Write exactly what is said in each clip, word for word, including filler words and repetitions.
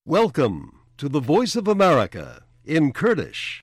Welcome to the Voice of America in Kurdish.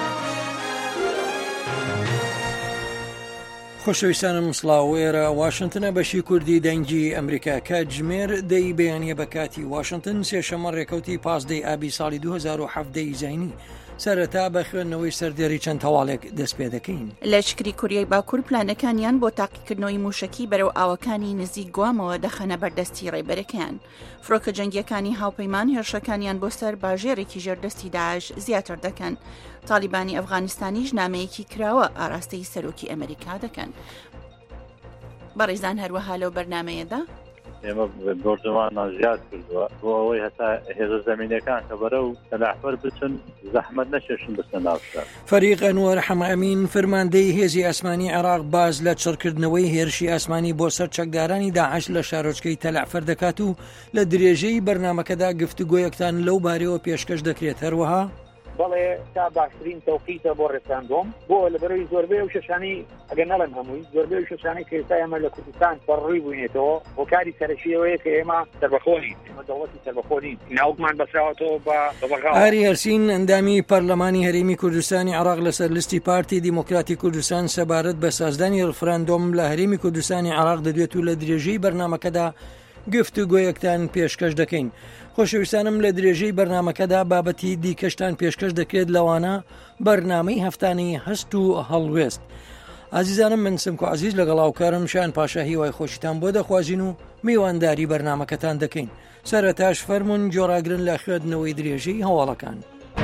خۆشەویستانم سڵاوێرە واشنگتنە بەشی کوردی دەنگی ئەمریکا کاتژمێر دەی بەیانیە بە کاتی واشنگتن سێشەمە ڕێکەوتی پازدەی ئابی ساڵی دوو هەزار و هەفت زینی سەرەتا بە خوێندنەوەی سەردێری چەند تەواڵێک دەست پێ دەکەین. لەشکری کوریای باکوور پلانەکانیان بۆ تاقیکردنەوەی موشکی بەرەو ئاوەکانی نزیک گوامەوە دەخەنە بەردەستی ڕێبەرەکەیان. فڕۆکە جەنگیەکانی هاوپەیمان هێرشەکانیان بۆ سەر باژێرێکی ژێردەستی داعش زیاتر دەکەن. تالیبانی ئەفغانستانیش نامەیەکی کراوە ئاراستەی سەرۆکی ئەمریکا دەکەن. بەڕێزان هەروەها لەو بەرنامەیەدا ئێمە بۆرجەوانان زیاد کردووە بۆ ئەوەی هەتا هێزە زەمینەکان کە بەرەو تەلاحفەر بچن زەحمەت نەچێشن بستە ناوشار. فەریق ئەنوەر حەمامین فەرماندەی هێزی ئاسمانی عێراق باز لە چڕکردنەوەی هێرشی ئاسمانی بۆ سەر چەکدارانی داعش لە شارۆچکەی تەلاحفەر دەکات و لە درێژەی بەرنامەکەدا گفتوگۆیەکتان لەو بارەوە پێشکەش دەکرێت. هەروەها بەڵێ تا باشترین تەوقیتە بۆ ڕێساندۆم بۆ لەبەرەوەی زۆربەی و شەشانی ئەگەر نەڵێن هەمووی زۆربەی و شەشانی کە ئێستا ئێمە لە کوردستان بەڕووی بووینێتەوە بۆ کاری سەرەکیەوەیە کە ئێمە سەربەخۆنین ئێمە دەوڵەتی سەربەخۆنین ناوکمان بەسراوەتەوە بە بەغاوە. ئاری هەرسین ئەندامی پەرلەمانی هەرێمی کوردستانی عێراق لەسەر لیستی پارتی دیموکراتی کوردستان سەبارەت بە سازدانی ڕفراندۆم لە هەرێمی کوردستانی عێراق دەدوێت و لە درێژەی بەرنامەکەدا گفتوگۆیەکتان پێشکەش دەکەین. خۆشەویستانم لە درێژەی بەرنامەکەدا بابەتی دیکەشتان پێشکەش دەکرێت لەوانە بەرنامەی هەفتانەی هەست و هەڵوێست. ئازیزانم من سمکو عزیز لەگەڵ هاوکارم شان پاشا هیوای خۆشیتان بۆ دەخوازین و میوانداری بەرنامەکەتان دەکەین. سەرەتاش فەرمونون جۆراگرن لە خوێندنەوەی درێژەی هەواڵەکان.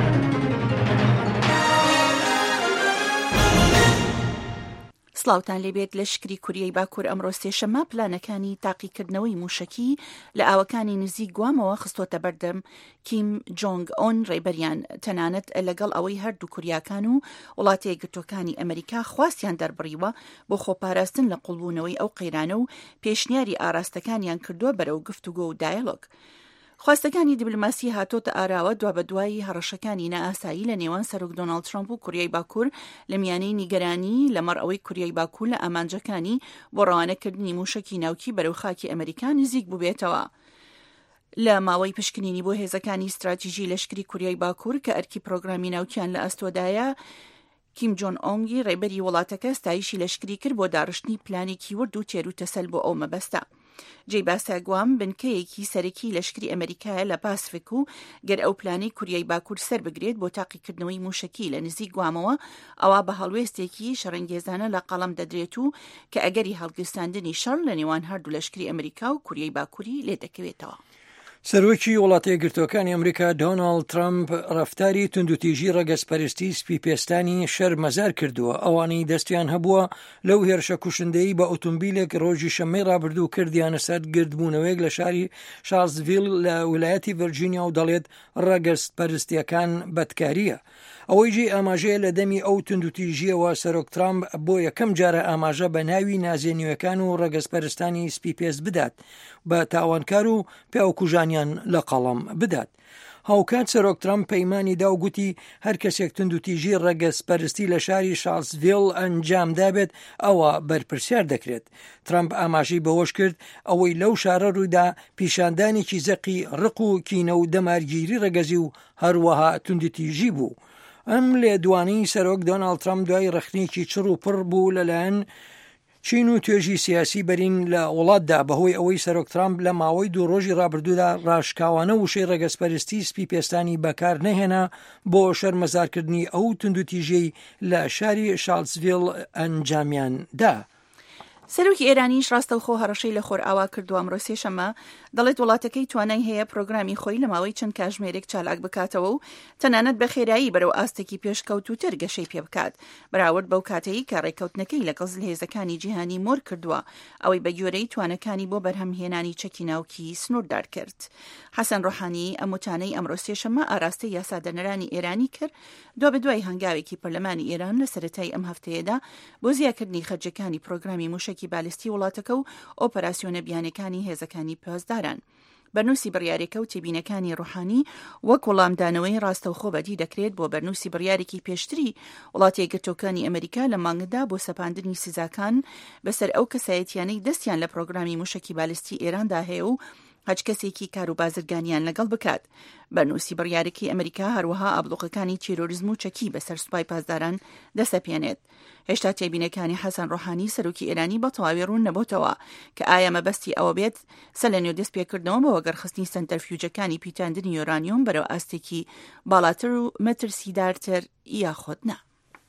سڵاوتان لێبێت لە شکری کوریای باکوور ئەمڕۆ سێشەمە پلانەکانی تاقیکردنەوەی موشکی لە ئاوەکانی نزیک گوامەوە خستۆتە بەردەم کیم جۆنگ ئۆن ڕێبەریان تەنانەت لەگەڵ ئەوەی هەردوو کوریاکان و وڵاتە یەکگرتووەکانی ئەمریکا خواستیان دەربڕیوە بۆ خۆپاراستن لە قوڵبوونەوەی ئەو قەیرانە و پێشنیاری ئاراستەکانیان کردووە بەرەو گفتوگۆ و دایلۆگ. خواستەکانی دیبلۆماسی هاتۆتە ئاراوە دوا بە دوای هەڕەشەکانی نائاسایی لە نێوان سەرۆک دۆناڵد ترامپ و کوریای باکوور لە میانەی نیگەرانی لەمەڕ ئەوەی کوریای باکوور لە ئامانجەکانی بۆ ڕەوانەکردنی موشکی ناوکی بەرەو خاکی ئەمریکا نزیک ببێتەوە. لە ماوەی پشکنینی بۆ هێزەکانی استراتیژی لەشکری کوریای باکوور کە ئەرکی پرۆگرامی ناوکیان لە ئەستۆدایە، کیم جۆن ئۆنگی ڕێبەری وڵاتەکە ستایشی لەشکری کرد بۆ داڕشتنی پلانێکی ورد و تێر و تەسەل بۆ ئەو مەبەستە. جێی باسا گوام بنکەیەکی سەرەکی لەشکری ئەمریکایە لە پاسفیک و گەر ئەو پلانەی کوریای باکوور سەر بگرێت بۆ تاقیکردنەوەی موشکی لە نزیک گوامەوە ئەوە بە هەڵوێستێکی شەڕەنگێزانە لە قەڵەم دەدرێت و کە ئەگەری هەڵگرستاندنی شەڕ لە نێوان هەردوو لەشکری ئەمریکا و کوریای باکووری لێ دەکەوێتەوە. سەرۆکی وڵاتە یەکگرتووەکانی ئەمریکا دۆناڵد ترامپ ڕەفتاری توندوتیژی ڕەگەزپەرستی سپیپێستانی شەر مەزار کردووە. ئەوانەی دەستیان هەبووە لەو هێرشە کوشندەی بە ئۆتۆمبیلێک ڕۆژی شەمەی ڕابردوو کردیانە سەر گردبوونەوەیەک لە شاری شارلزڤیل لە ویلایەتی ڤەرجینیا و دەڵێت ڕەگەزپەرستیەکان بەدکاریە. ئەوەی جێ ئاماژەیە لە دەمی ئەو توندوتیژیەوە سەرۆک ترامپ بۆ یەکەم جارە ئاماژە بە ناوی نازێنیوەکان و ڕەگەزپەرستانی سپیپێست بدات بە تاوانکار و پیاوکوژانیان لە قەڵەم بدات. هاوکات سەرۆک ترامپ پەیمانی دا و گوتی هەر کەسێک توندوتیژی ڕەگەزپەرستی لە شاری شارلزڤیل ئەنجام دابێت ئەوە بەرپرسیار دەکرێت. ترامپ ئاماژەی بەوەش کرد ئەوەی لەو شارە ڕوویدا پیشاندانێکی زەقی ڕق و کینە و دەمارگیری ڕەگەزی و هەروەها توندوتیژی بوو. ئەم لێدوانەی سەرۆک دۆناڵد ترامپ دوای ڕخنێکی چڕ و پڕ بوو لەلایەن چین و توێژی سیاسی بەرین لە وڵاتدا بەهۆی ئەوەی سەرۆک ترامپ لە ماوەی دوو ڕۆژی ڕابردوودا ڕاشکاوانە وشەی ڕەگەزپەرستی سپیپێستانی بەکار نەهێنا بۆ شەرمەزارکردنی ئەو توندوتیژەی لە شاری شارلزڤیل ئەنجامیان دا. سەرۆکی ئێرانیش ڕاستەوخۆ هەڕەشەی لە خۆر ئاوا کردووە ئەمڕۆ سێشەمە دەڵێت وڵاتەکەی توانای هەیە پرۆگرامی خۆی لە ماوەی چەند کاتژمێرێک چالاک بکاتەوە و تەنانەت بە خێرایی بەرەو ئاستێکی پێشکەوتوتر گەشەی پێ بکات بەراورد بەو کاتەی کە ڕێکەوتنەکەی لە گەزل هێزەکانی جیهانی مۆر کردووە ئەوەی بە گوێرەی توانەکانی بۆ بەرهەمهێنانی چەکی ناوکی سنووردار کرد. حەسەن ڕۆحانی ئەم وتانەی ئەمڕۆ سێشەمە ئاراستەی یاسادەنەرانی ئێرانی کرد دوا بە دوای هەنگاوێکی پەرلەمانی ئێران لە سەرەتای ئەم هەفتەیەدا بۆ زیادکردنی خەرجەکانی پرۆگرامی موشکی بالیستی وڵاتەکە و ئۆپەراسیۆنە بیانەکانی هێزەکانی پاسداران. بەرنووسی بڕیارێکە و تێبینەکانی ڕوحانی وەک وەڵامدانەوەی ڕاستەوخۆ بەدی دەکرێت بۆ بەرنووسی بڕیارێکی پێشتری وڵاتی یەکگرتووەکانی ئەمریکا لە مانگدا بۆ سەپاندنی سزاکان بەسەر ئەو کەسایەتیانەی دەستیان لە پرۆگرامی موشکی بالیستی ئێراندا هەیە و هەچ کەسێکی کار و بازرگانیان لەگەڵ بکات. بەرنووسی بڕیارێکی ئەمریکا هەروەها ئابلوقەکانی تیرۆریزم و چەکی بەسەر سوپای پاسداران دەسەپێنێت. هێشتا تێبینەکانی حەسەن ڕۆحانی سەرۆکی ئێرانی بە تەواوی ڕوون نەبووتەوە کە ئایا مەبەستی ئەوە بێت سەر لە نێو دەستپێکردنەوە بە وەگەرخستنی سەنتەرفیوجەکانی پیتاندنی یۆرانیۆم بەرەو ئاستێکی باڵاتر و مەترسیدارتر یاخۆت نا.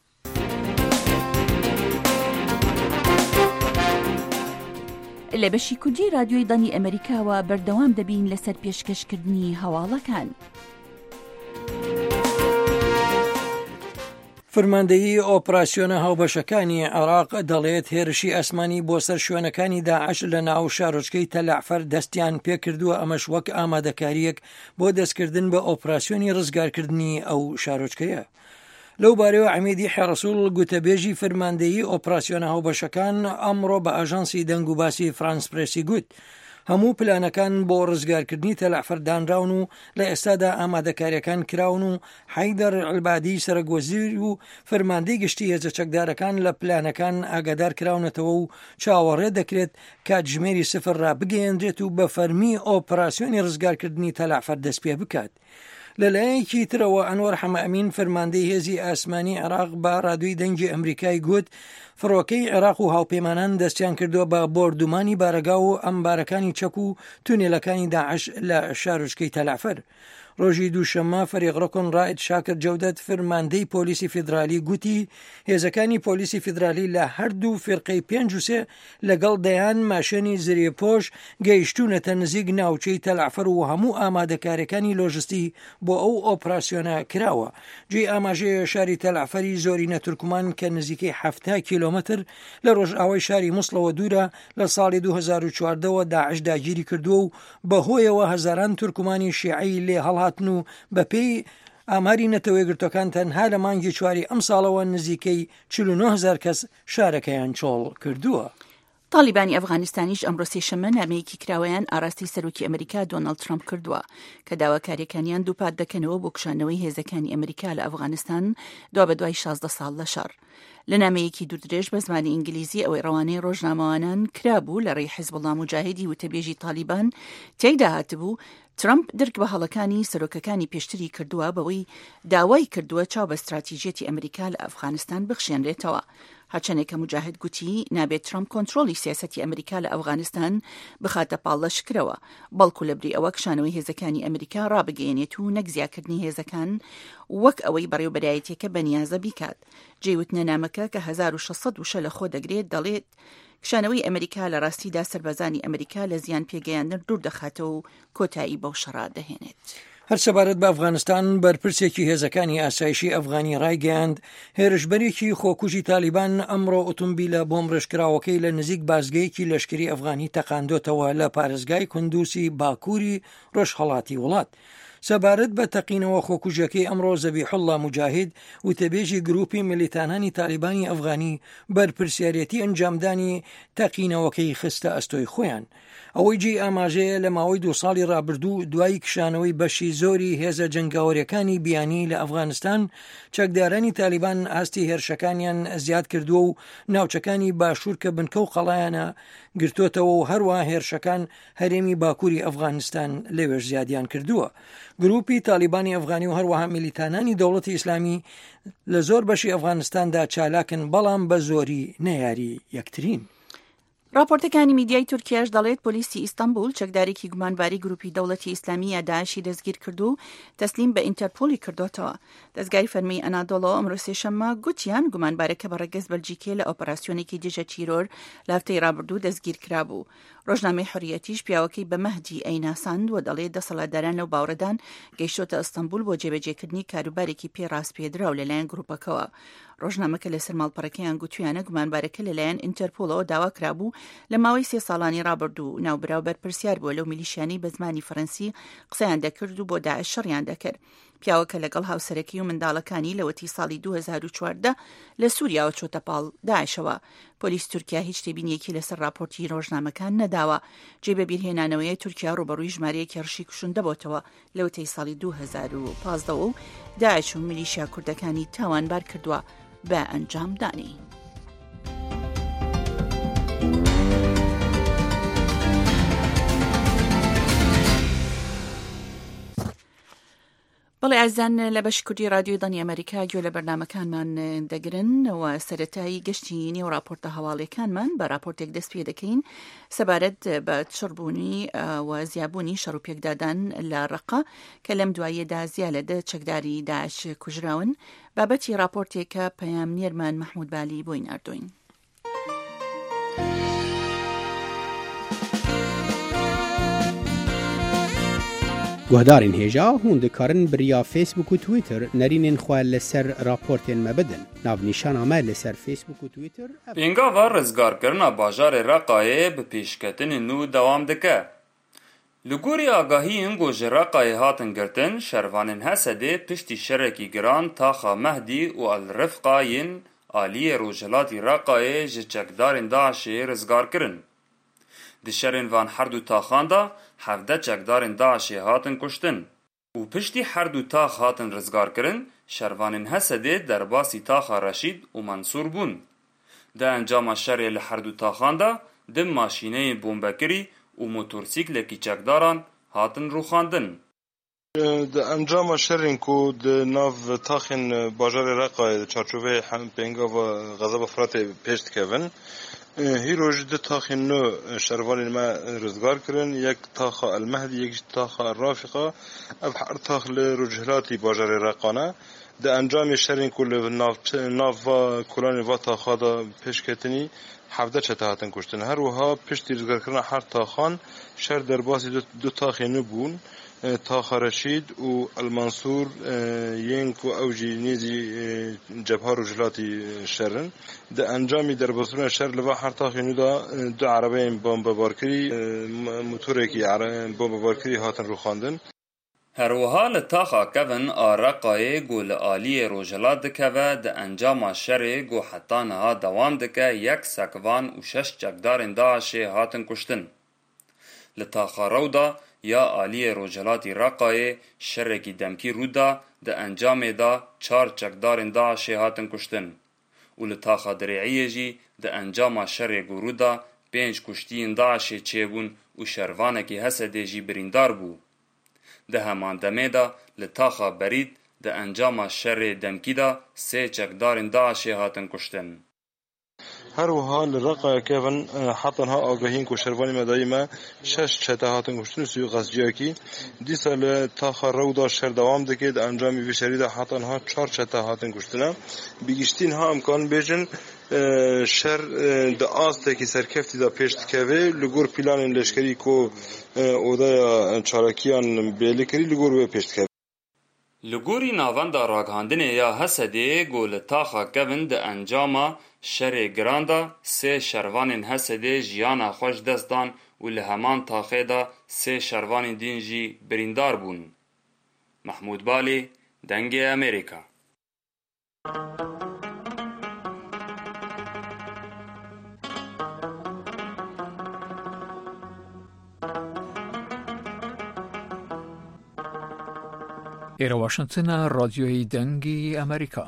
لە بەشی کوردی رادیۆی دانی ئەمریکاوە بەردەوام دەبین لەسەر پێشکەشکردنی هەواڵەکان. فرماندەیی ئۆپراسیۆنە هاوبەشەکانی عێراق دەڵێت هێرشی ئەسمانی بۆ سەر شوێنەکانی داعش لە ناو شارۆچکەی تەلعفەر دەستیان پێکردووە، ئەمەش وەک ئامادەکاریەک بۆ دەستکردن بە ئۆپراسیۆنی ڕزگارکردنی ئەو شارۆچکەیە. لەو بارەوە عەمیدی حێڕەسوول گوتەبێژی فرماندەیی ئۆپراسیۆنە هاوبەشەکان ئەمڕۆ بە ئاژانسی دەنگ و باسی فرانس پرێسی گوت هەموو پلانەکان بۆ ڕزگارکردنی تەلعفەر دانراون و لە ئێستادا ئامادەکاریەکان کراون و حەیدەر ئەلبادی سەرۆکوەزیر و فەرماندەی گشتی هێزە چەکدارەکان لە پلانەکان ئاگادار کراونەتەوە و چاوەڕێ دەکرێت کاتژمێری سفر ڕابگەیەندرێت و بە فەرمی ئۆپراسیۆنی ڕزگارکردنی تەلعفەر دەست پێ بکات. لەلایەکی ترەوە ئەنوەر حەمەئەمین فەرماندەی هێزی ئاسمانی عێراق بە ڕادیۆی دەنگی ئەمریکای گوت فڕۆکەی عێراق و هاوپەیمانان دەستیان کردووە بە بۆردومانی بارەگا و ئەمبارەکانی چەک و تونێلەکانی داعش لە شارۆچکەی تەلعفەر. ڕۆژی دووشەممە فەریقڕۆکن ڕائد شاکر جەودەت فەرماندەی پۆلیسی فیدرالی گوتی هێزەکانی پۆلیسی فیدرالی لە هەردوو فرقەی پێنج و سێ لەگەڵ دەیان ماشێنی زرێپۆش گەیشتونەتە نزیک ناوچەی تەلعفەر و هەموو ئامادەکاریەکانی لۆژستی بۆ ئەو ئۆپراسیۆنە کراوە. جێ ئاماژەیە شاری تەلعفەری زۆرینە تورکمان کە نزیکەی هەفتە کیلۆمەتر لە ڕۆژئاوای شاری مووسڵەوە دوورە لە ساڵی دوو هەزار و چواردەوە داعش داگیری کردووە و بەهۆیەوە هەزاران تورکمانی شیعی لێ هەڵهاتن و بەپێی ئاماری نەتەوەی گرتوەکان تەنها لە مانگی چواری ئەم ساڵەوە نزیکەی چل و نۆ هەزار کەس شارەکەیان چۆڵ کردووە. تالیبانی ئەفغانستانیش ئەمڕۆ سێشەممە نامەیەکی کراوەیان ئاراستی سەرۆکی ئەمریکا دۆناڵد ترامپ کردووە کە داواکاریەکانیان دووپات دەکەنەوە بۆ کشانەوەی هێزەکانی ئەمریکا لە ئەفغانستان دوا بە دوای شازدە ساڵ لە شەڕ. لە نامەیەکی دوودرێژ بە زمانی ئینگلیزی ئەوەی ڕەوانەی ڕۆژنامەوانان کرابوو لە ڕێی حیزبوڵڵا موجاهیدی وتەبێژی تالیبان تێیدا هاتبوو ترامپ درک بە هەڵەکانی سەرۆکەکانی پێشتری کردووە بەوەی داوای کردووە چاو بە استراتیژیەتی ئەمریکا لە ئەفغانستان بخشێنرێتەوە. هەرچەندێک کە موجاهد گوتی نابێت ترامپ کۆنتڕۆلی سیاسەتی ئەمریکا لە ئەفغانستان بخاتە پاڵ لەشکرەوە، بەڵکو لەبری ئەوە کشانەوەی هێزەکانی ئەمریکا ڕابگەیەنێت و نەک زیادکردنی هێزەکان وەک ئەوەی بەڕێوەبەرایەتیەکە بەنیازە بیکات. جێوتنە نامەکە کە هەزار و شەشسەد وشە لە خۆ دەگرێت دەڵێت کشانەوەی ئەمریکا لە ڕاستیدا سەربازانی ئەمریکا لە زیان پێگەیاندن دوور دەخاتەوە و کۆتایی بەو شەڕا دەهێنێت. هەرسەبارەت بە ئەفغانستان بەرپرسێکی هێزەکانی ئاسایشی ئەفغانی ڕایگەیاند هێرشبەرێکی خۆکوژی تالیبان ئەمڕۆ ئۆتۆمبیلە بۆم ڕێژکراوەکەی لە نزیک بازگەیەکی لەشکری ئەفغانی تەقاندۆتەوە لە پارێزگای کوندوسی باکووری ڕۆژهەڵاتی وڵات. سەبارەت بە تەقینەوە خۆکوژەکەی ئەمڕۆ زەبیحوڵڵا موجاهید وتەبێژی گروپی ملیتانانی تالیبانی ئەفغانی بەرپرسیارەتی ئەنجامدانی تەقینەوەکەی خستە ئەستۆی خۆیان. ئەوەی جێ ئاماژەیە لە ماوەی دو ساڵی ڕابردوو دوای کشانەوەی بەشی زۆری هێزە جەنگاوەریەکانی بیانی لە ئەفغانستان چەکدارانی تالیبان ئاستی هێرشەکانیان زیاد کردووە و ناوچەکانی باشوور کە بنکە و قەڵایانە گرتوتەوە و هەروە هێرشەکان هەرێمی باکووری ئەفغانستان لەوێش زیادیان کردووە. گروپی تالیبانی ئەفغانی و هەروەها میلیتانانی دەوڵەتی ئیسلامی لە زۆر بەشی ئەفغانستاندا چالاکن بەڵام بە زۆری نەیاری یەکترین. راپۆرتەکانی میدیای تورکیاش دەڵێت پۆلیسی ئیستانبول چەکدارێکی گومانباری گروپی دەوڵەتی ئیسلامی یا داعشی دەستگیر کردو و تەسلیم بە ئینتەرپۆلی کردوتەوە. دەستگای فەرمی ئەنادۆڵۆ ئەمڕۆ سێشەممە گوتیان گومانبارەکە بە ڕێگەز بەلجیکێ لە ئۆپەراسیۆنێکی دژە چیرۆر لە هەفتەی ڕابردوو دەستگیر کرابوو. ڕۆژنامەی حوریەتیش پیاوەکەی بە مەهدی ئەیناساند و دەڵێت دەسەڵاتداران لەو باوەڕدان گەیشتۆتە ئەستانبول بۆ جێبەجێکردنی کاروبارێکی پێ ڕاستپێدرا و لەلایەن گروپەکەوە. ڕۆژنامەکە لەسەر ماڵپەڕەکەیان گوتویانە گومانبارەکە لەلایەن ئینتەرپۆلەوە داوا کرابوو لە ماوەی سێ ساڵانی ڕابردوو ناوبراو بەرپرسیار بووە لەو میلیشیانەی بە زمانی فەڕەنسی قسەیان دەکرد و بۆ داعش شەڕیان دەکرد. پیاوەکە لەگەڵ هاوسەرەکەی و منداڵەکانی لە وەتی ساڵی دوو هەزار و چواردە لە سووریاوە چۆتە پاڵ داعشەوە. پۆلیس تورکیا هیچ تێبینیەکی لەسەر راپۆرتی ڕۆژنامەکان نەداوە. جێ بەبیرهێنانەوەی تورکیا ڕوبەڕووی ژمارەیەکی ڕشی کوشندە بۆتەوە لە وەتەی ساڵی دوو هەزار و پانزدە و داعش و میلیشیا کوردەکانی تاوانبار کردووە بە ئەنجامدانی. بەڵێ ئازان لە بەش کوردی رادیۆی دڵی ئەمریکا گوێ لە بەرنامەکانمان دەگرن و سەرەتایی گەشتی نێو راپۆرتە هەواڵیەکانمان بە راپۆرتێک دەست پێ دەکەین سەبارەت بە چڕبوونی و زیابوونی شەڕ و پێکدادان لە ڕەقە کە لەم دواییەدا زیالەدە چەکداری داعش کوژراون بابەتی راپۆرتێکە پەیامنێرمان مەحموود بالی بۆی ناردوین. گوهدارین هێژا هون دikarin biriya Facebook û Twitter nerînên xwe li ser raportên me bidin. Navnîşana me li ser Facebook û Twitter Pêngava rizgarkirina bajarê Reqayê bi pêşketinên nû dewam dike. Li gorî agahiyên ku ji Reqayê hatin girtin, şervanên Hesedê piştî şerekî giran taxa Mehdî û Elrifqa yên Aliyê Rojhilatê Reqayê ji çekdarên Daişê rizgarkirin. Di şerên van her du taxan da hevde çekdarên Daişê hatin kuştin û piştî her du tax hatin rizgarkirin, şervanên Hesedê derbasî taxa Reşîd û Mansûr bûn. Di encama şerê li her du taxan da di maşîneyên bombekirî û motorsîklekî çekdaran hatin rûxandin. Di encama şerên ku di nav taxên bajarê Reqayê di çarçoveyê pêngava Xezeba Firatê pêş dikevin. هیروژ دو تاخین نو شروانی ما رزگار کردن یک تاخ المهدی یک تاخ الرافقه اب هر تاخ لرجهلاتی بازار رقانه ده انجام شرین کل ناف ناف کلان و تاخا دا پیشکتنی هفده چتاهاتن کشتن هر وها پیش رزگار کردن هر تاخان شر در باسی دو, دو تاخین نو بون تاخ رشید و المنصور ینکو اوجی نیزی جبهه رجلاتی شرن ده انجامی در بسرون شر لوا هر تاخی نو دا دو عربین بمب بارکری موتورکی بمب بارکری هاتن رو خواندن هر وها لتاخا کون آرقای گل آلی رجلات دکوه ده انجام شر گو حتی نها دوام دکه یک سکوان و شش چکدارن داعشی هاتن کشتن لتاخا رو دا یا آلی روجلاتی رقایê şerekî demkî rûda di encamê da çar çekdarên Daişê hatin kuştin û li taxa Dirêiyê jî di encama şerê gûrû da pênc kuştiyên Daişê çêbûn û şervanekî Hesedê jî birîndar bû. Di heman demê da li taxa Berîd di encama şerê demkî da sê çekdarên Daişê hatin kuştin. هر وها لرقا كيفن حطن ها آگاهين کو شروانی مدایی ما شش چته هاتن کشتن سوی غزجیا کی دی سال تاخر رو دا شر دوام دکید انجامی وشری دا حطن ها چهار چته هاتن کشتن بیگشتین ها امکان بیجن شر دا آسته کی سرکفتی دا پیشت کوه لگور پیلان لشکری کو اودای چارکیان بیلی کری لگور و پیشت کوه لگوری ناوندا راگهاندنê ya Hesedê gol taxa kevin di encama şerê giran da sê şervanên Hesedê jiyana xwe ji dest dan û li heman taxê da sê şervanên din jî birîndar bûn. Mehmûd Balê, Dengê Amerîka. ئێرە واشنگتنە ڕادیۆی دەنگی ئەمریکا.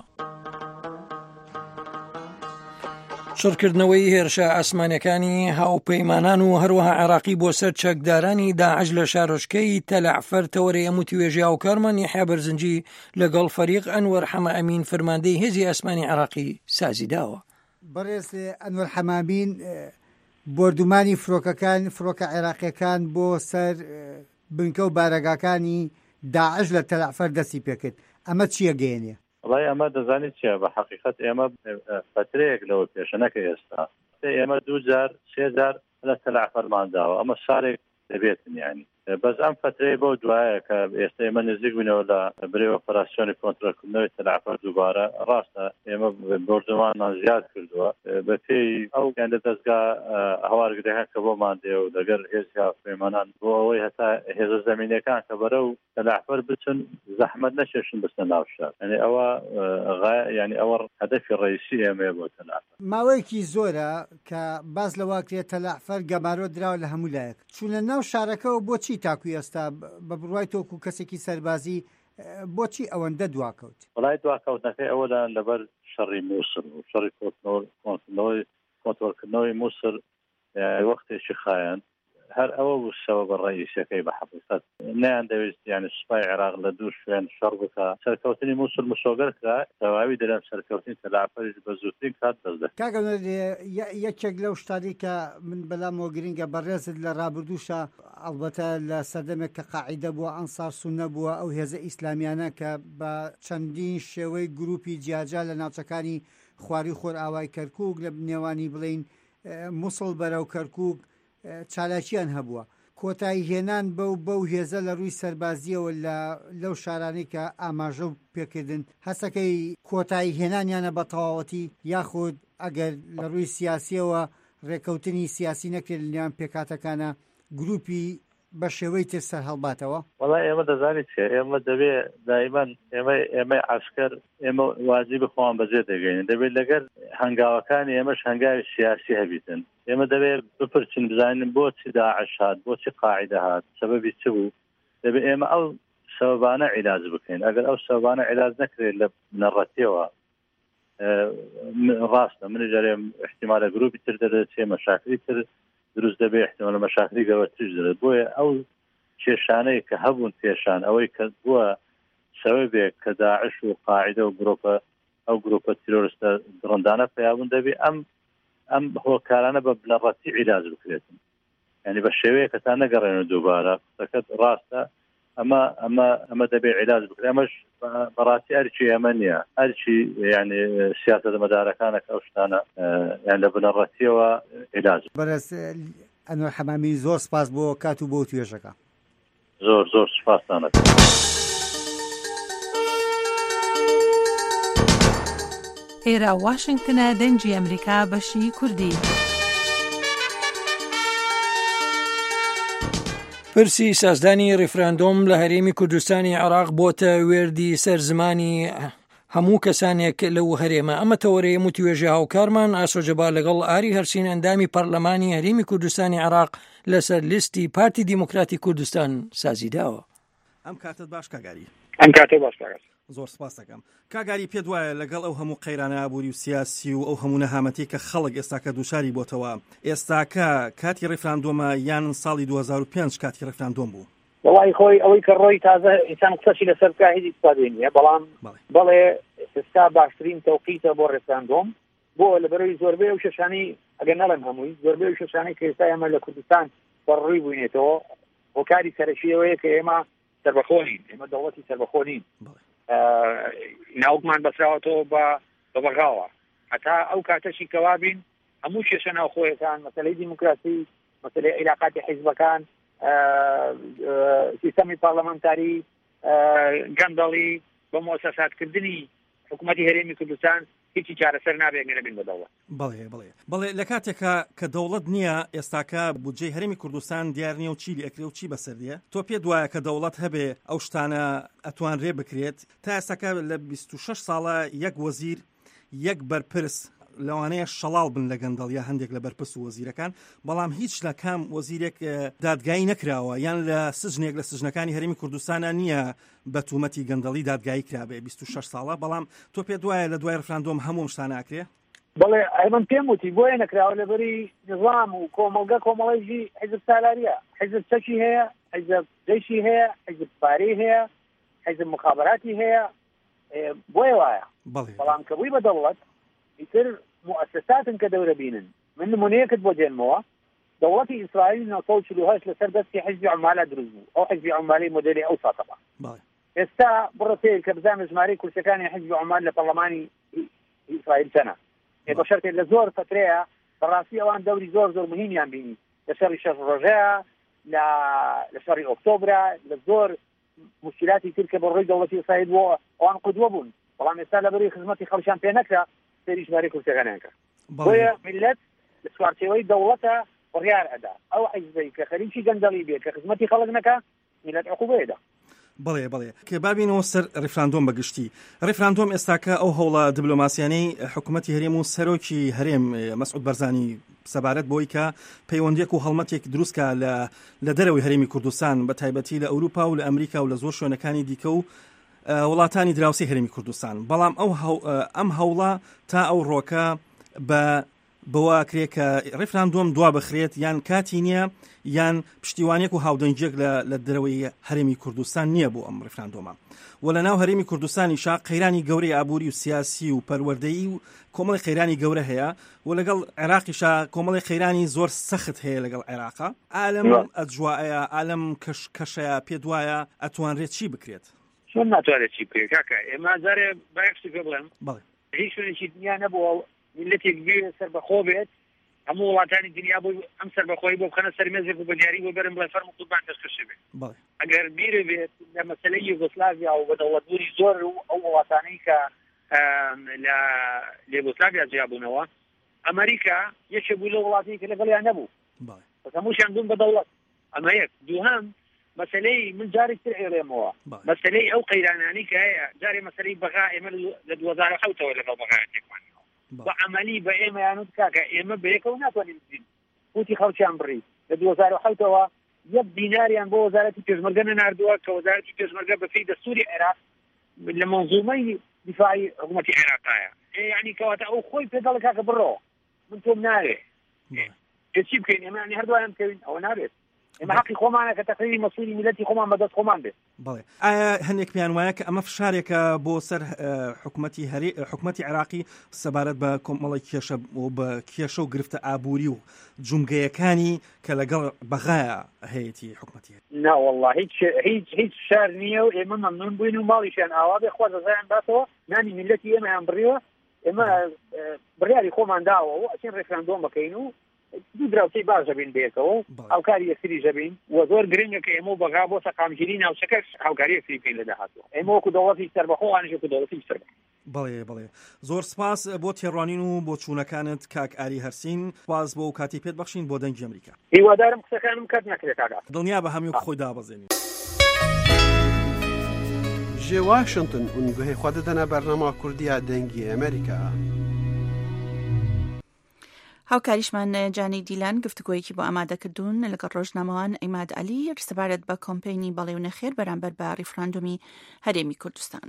شڕکردنەوەی هێرشە ئاسمانەکانی هاوپەیمانان و هەروەها عێراقی بۆ سەر چەکدارانی داعش لە شارۆچکەی تەلعفەر تەوەرەی ئەموتی وێژی هاوکارمان یحیا بەرزنجی لەگەڵ فەریق ئەنوەر حەمە ئەمین فەرماندەی هێزی ئاسمانی عێراقی سازی داوە. بەڕێز ئەنوەر حەمامین بردومانی فرۆکەکان فرۆکە عێراقیەکان بۆ سەر بنکە و بارەگاکانی داعش لە تەلعفەر دەستی پێکرد. ئەمە چیە گەیەنێ؟ وڵای ئەمە دەزانیت چیە بە حەقیقەت ئێمە فترەیەک لەوە پێشە نەکە ئێستا ئێمە دوو جار سێ جار لە تەلعفەرمان داوە ئەمە سارێک دەبێتن یانی بەس ئەم فترەیە بۆ دوایە کە ئێستا ئێمە نزیک بووینەوە لە بەرەی ئۆپەراسیۆنی کۆنتڕۆلکردنەوەی تەلعفەر دووبارە ڕاستە ئێمە بردومانمان زیاد کردووە بە پێی ئەو گەندە دەستگا هەوارگرەکان کە بۆمان دێ و لەگەڵ هێزی هاوپەیمانان بۆ ئەوەی هەتا هێزە زەمینیەکان کە بەرەو تەلعفەر بچن زەحمەت نەشێشن بستە ناو شار یعنی ئەوە یعنی ئەوە هەدەفی ڕئیسی ئێمەیە بۆ تەلعفەر. ماوەیەکی زۆرە کە باز لە واکرێت تەلعفەر گەمارۆ دراوە لە هەموو لایەک چوونە ناو شارەکەەوە بۆچی تاکوی ئێستا بە بڕوای تۆکو کەسێکی سەربازی بۆچی ئەوەندە دواکەوت؟ وڵای دواکەوتنەکەی ئەوەدا لەبەر شەڕی مووسڵ و شەڕی کۆنتڕۆلکردنەوەی کۆنتڕۆلکردنەوەی مووسڵ وەختێکی خایەن هەر ئەوە بوو سەبەبە ڕئیسەکەی بە حەقیقەت نیان دەویست یعنی سوپای عێراق لە دوو شوێن شەڕ بکە سەرکەوتنی مووسڵ مشۆگەر کرا تەواوی دەرێن سەرکەوتنی تەلعفەریش بە زووترین کات دەست دەکات. کاکە یەکێک لەو شتانی کە من بەلامەوە گرنگە بەڕێزت لە ڕابردووشە ئەڵبەتە لە سەردەمێک کە قاعیدە بووە ئەنسار سونە بووە ئەو هێزە ئیسلامیانە کە بە چەندین شێوەی گروپی جیاجا لە ناوچەکانی خواری خۆر ئاوای کەرکووک لە نێوانی بڵین مووسڵ بەرەو کەرکووک چالاکیان هەبووە کۆتایی هێنان بەو بەو هێزە لە ڕووی سەربازیەوە لەو شارانی کە ئاماژە و پێکردن هەستەکەی کۆتایی هێنانیانە بە تەواوەتی یاخود ئەگەر لە ڕووی سیاسیەوە ڕێکەوتنی سیاسی نەکرد لەنێوان پێکاتەکانە گروپی بە شێوەی تر سەر هەڵباتەوە. وەڵای ئێمە دەزانیت چێ ئێمە دەبێت دایمان ئێمە ئێمە عەسکەر ئێمە واجبی خۆمان بەجێ دەگەین دەبێت لەگەر هەنگاوەکانی ئێمەش هەنگاوی سیاسی هەبیتن ئێمە دەبێت بپرسین بزانین بۆچی داعش هات بۆچی قاعیدە هات سەبەبی چ بوو دەبێت ئێمە ئەو سەبەبانە عیلاج بکەین ئەگەر ئەو سەبەبانە عیلاج نەکرێت لە نەڕەتیەوە ڕاستە من جارێم احتیمالە گروپی تر دەدەچێ مەشاکلی تر دروست دەبێت احتیمالە مەشاکلی گەورەتریش دەبێت بۆیە ئەو کێشانەی کە هەبوون پێشان ئەوەی کە بووە سەبەبێک کە داعش و قاعیدە و گروپە ئەو گروپە تیرۆریستە دڕندانە پێیابوون دەبێت ئەم ئەم هۆکارانە بە بنەڕەتی عیلاج بکرێتن یعنی بە شێوەیە کە تا نەگەڕێنە دووبارە قسەکەت ڕاستە ئەمە ئەمە ئەمە دەبێت عیلاج بکرێت ئەمەش بەڕاستی ئەرچی ئەمە نییە ئەرچی یعنی سیاسەت مەدارەکانە ئەو شتانە یان لە بنەڕەتیەوە عیلاج بەرز ئەنوەر حەمامی زۆر سپاس بۆ کات و بۆ توێژەکە زۆر زۆر سپاسانە. ئێرە واشنگتنە دەنگی ئەمریکا بەشی کوردی. پرسی سازدانی ڕیفراندۆم لە هەرێمی کوردستانی عێراق بۆتە وێردی سەرزمانی هەموو کەسانێک لەو هەرێمە ئەمە تەوەرەیە موتیوێژی هاوکارمان ئاسۆجەبا لەگەڵ ئاری هەرسین ئەندامی پەرلەمانی هەرێمی کوردستانی عێراق لەسەر لیستی پارتی دیموکراتی کوردستان سازیداوە. ئەم کاتت باش کاگاری ئەم کاتێ باش زۆر سپاس دەکەم. کاگاری پێت وایە لەگەڵ ئەو هەموو قەیرانە ئابووری و سیاسی و ئەو هەموو نەهامەتی کە خەڵک ئێستاکە دووشاری بۆتەوە ئێستاکە کاتی ڕیفراندۆمە یان ساڵی دوو هەزار و پێنج کاتی ڕیفراندۆم بوو؟ وڵی خۆی ئەوەی کە ڕۆی تازە ئینسان قسەشی لەسەر بکە هیچ استفادەی نییە بەڵام بەڵێ ئێستا باشترین تەوقیتە بۆ ڕیفراندۆم بۆ لەبەرەوەی زۆربەی و شەشانی ئەگەر نەڵێم هەمووی زۆربەی و شەشانی کە ئێستا ئێمە لە کوردستان بەڕووی بووینێتەوە هۆکاری سەرەکیەوەیە کە ئێمە سەربەخۆنین ئێمە دەوڵەتی سەربەخۆنین ناوکمان بەسراوەتەوە بە بەغاوە هەتا ئەو کاتەشی کەوابین هەموو کێشە ناوخۆیەکان مەسەلەی دیموکراسی مەسەلەی عیلاقاتی حیزبەکان سیستەمی پارلەمانتاری گەندەڵی بە مؤسساتکردنی حکوومەتی هەرێمی کوردستان هیچی چارەسەر نابێنێ بین بەدەوڵەت. بەڵێ بڵێ بڵێ لە کاتێکە کە دەوڵەت نییە ئێستاکە بودجەی هەرێمی کوردستان دیار نییە و چی ئەکرێ و چی بەسەردیە تۆ پێت وایە کە دەوڵەت هەبێ ئەو شتانە ئەتوانرێ بکرێت تا ئێستاکە لە بیست و شەش ساڵە یەک وەزیر یەک بەرپرس لەوانەیە شەڵاو بن لە گەندەڵ یا هەندێک لە بەرپرس و وەزیرەکان بەڵام هیچ لە کام وەزیرێک دادگایی نەکراوە یان لە سژنێک لە سژنەکانی هەرێمی کوردستانە نییە بە تومەتی گەندەڵی دادگایی کرابێ بیست و شەش ساڵە بەڵام تۆ پێت وایە لە دوای ڕفراندۆم هەموو شتانە ئاکرێ؟ بەڵێ ئەمن پێم وتی بۆیە نەکراوە لەبەری نظام و کۆمەلگە کۆمەڵێژی حیزب سالاریە حیزب چەکی هەیە حیزب جەیشی هەیە حیزب پارەی هەیە حیزب مخابراتی هەیە بۆیە وایە بەڵام کە بووی بە دەوڵەت ئیتر مؤسساتن کە دەورە بینن من نمونەیەکت بۆ دێنمەوە دەوڵەتی ئیسرائیل نۆ سەد و چل و هەشت لەسەر دەستی حیزبی عومالە دروست بوو ئەو حیزبی عومالی مۆدێلی ئەو ساتەوە ئێستا بڕۆتێ کە بزانە ژمارەی کورسەکانی حیزبی عومال لە پەرلەمانی ئیسرائیل چەنە بە شەرتێک لە زۆر فترەیە بەڕاستی ئەوان دەوری زۆر زۆر مهمیان بینی لە شەڕی شەش ڕۆژەیە لە شەڕی ئۆکتۆبرە لە زۆر مشکلاتی تر کە بەڕۆی دەوڵەتی ئیسرائیل بۆ ئەوان قودوە بوون بەڵام ئێستا لەبەری خزمەتی خەڵکیان پێ نەکرا سەری ژمارەی کورسەکانیان کرد بۆیە میلەت لە چوارچێوەی دەوڵەتە بڕیار ئەدا ئەو حیزبەی کە خەریکی گەندەڵی بێت کە خزمەتی خەڵک نەکا میلەت عقوبەیەدا. بڵێ بڵێ کە بابینەوە سەر ڕیفراندۆم بەگشتی ڕیفراندۆم ئێستاکە ئەو هەوڵە دیبلۆماسیانەی حکوومەتی هەرێم و سەرۆکی هەرێم مەسعود بەرزانی سەبارەت بۆی کە پەیوەندیەک و هەڵمەتێک دروستکە لە لە دەرەوەی هەرێمی کوردستان بە تایبەتی لە ئەوروپا و لە ئەمریکا و لە زۆر شوێنەکانی دیکە و وڵاتانی دراوسی هەرێمی کوردستان بەڵام ئەو ئەم هەوڵە تا ئەو ڕۆکە بە بەوە کرێ کە ڕێفراندۆم دوا بخرێت یان کاتی نییە یان پشتیوانێک و هاودەنگێک لە دەرەوەی هەرێمی کوردستان نییە بۆ ئەم ڕێفراندۆمە و لە ناو هەرێمی کوردستانی شا قەیرانی گەورەی ئابووری و سیاسی و پەروەردەیی و کۆمەڵی قەیرانی گەورە هەیە و لەگەڵ عێراقیشا کۆمەڵی قەیرانی زۆر سەخت هەیە لەگەڵ عێراقا ئالەم ئەجواایە ئالەم کەشەیە پێ دوایە ئەتوانرێت چی بکرێت چۆن ناتوانێت چی بکرێت کاکە ئێمە جارێ بایەکسی پێ بڵێم هیچ شوێنێکی دنیا نەبووە ملەتێک بێ سەربەخۆ بێت هەموو وڵاتانی دنیا بۆ ئەم سەربەخۆی بۆ بخەنە سەر مێزێک و بەدیاری بۆ بەرم بڵێ فەرمو قوربان دەستکەشێ بێت ئەگەر بیرە بێت لە مەسەلەی یوگۆسلاڤیا و بەدەوڵەتبوونی زۆر و ئەو وڵاتانەی کە لە یوگۆسلاڤیا جیابوونەوە ئەمریکا یەکێک بوو لە وڵاتانی کە لەگەڵیان نەبوو بەس هەمووشیان بوون بەدەوڵەت ئەمە یەک دووهەم مەسەلەی من جارێک تر ئێڕێمەوە مەسەلەی ئەو قەیرانانی کە هەیە جارێ مەسەلەی بەغا ئێمە لە دوو هەزار و حەوتەوە لەگەڵ بەغایەتێکمان وعملي بإما يعني كاكا إما بيك وناتوني الدين وتي خوتي أمري لدوزار وحوتوا يب دينار يعني بو وزارة تجمرجنا ناردوا كوزارة تجمرجنا بفي دستور العراق لمنظومين دفاعي حكومة العراق يعني كواتا أو خوي في ذلك كاكا برو من توم ناري تشيب كين يعني هردوا أنا كين أو ناري إما حقي خومانا كتقرير مصيري ملتي خومان بدأت خومان به بله هنيك بيان وياك أما في شارك بوسر حكومتي هري حكومتي عراقي سبارت بكم كيشة وبكيشة وقرفت أبوريو جمجية كاني كلاجل بغايا هيتي حكومتي لا والله هيك هيك هيك شار نيو إما ممنون بينو مالي شان أوابي إخوات زين باتوا ناني ملتي إما عم بريوه إما بريالي خومان داوا وعشان ريفراندوم بكينو دراوسی باش جبین بیتو او کاری اکثری جبین و زور گرینگ که امو بغا بو سقامجرین او شکر او کاری اکثری پین لدهاتو امو کو دولتی سربخو انش کو دولتی سربخ بله بله زور سپاس بو تهرانین و بو چونکانت کاک علی هرسین باز بو کاتی پێت بەخشین بۆ دەنگی ئەمریکا هیوادارم قسەکانم کات نەکرێت کاکا دڵنیا بە هەموو خۆی دابەزێنین جێ واشنگتن ئونگوهەی خوا دەدەنە بەرنامە کوردیە دەنگی ئەمریکا هاوکاریشمان جانی دیلان گفتگویەکی بۆ ئامادەکردوون لەگەڵ ڕۆژنامەوان ئەیماد عەلی سەبارەت بە کۆمپەینی بەڵێ و نەخێر بەرامبەر بە ڕیفراندۆمی هەرێمی کوردستان.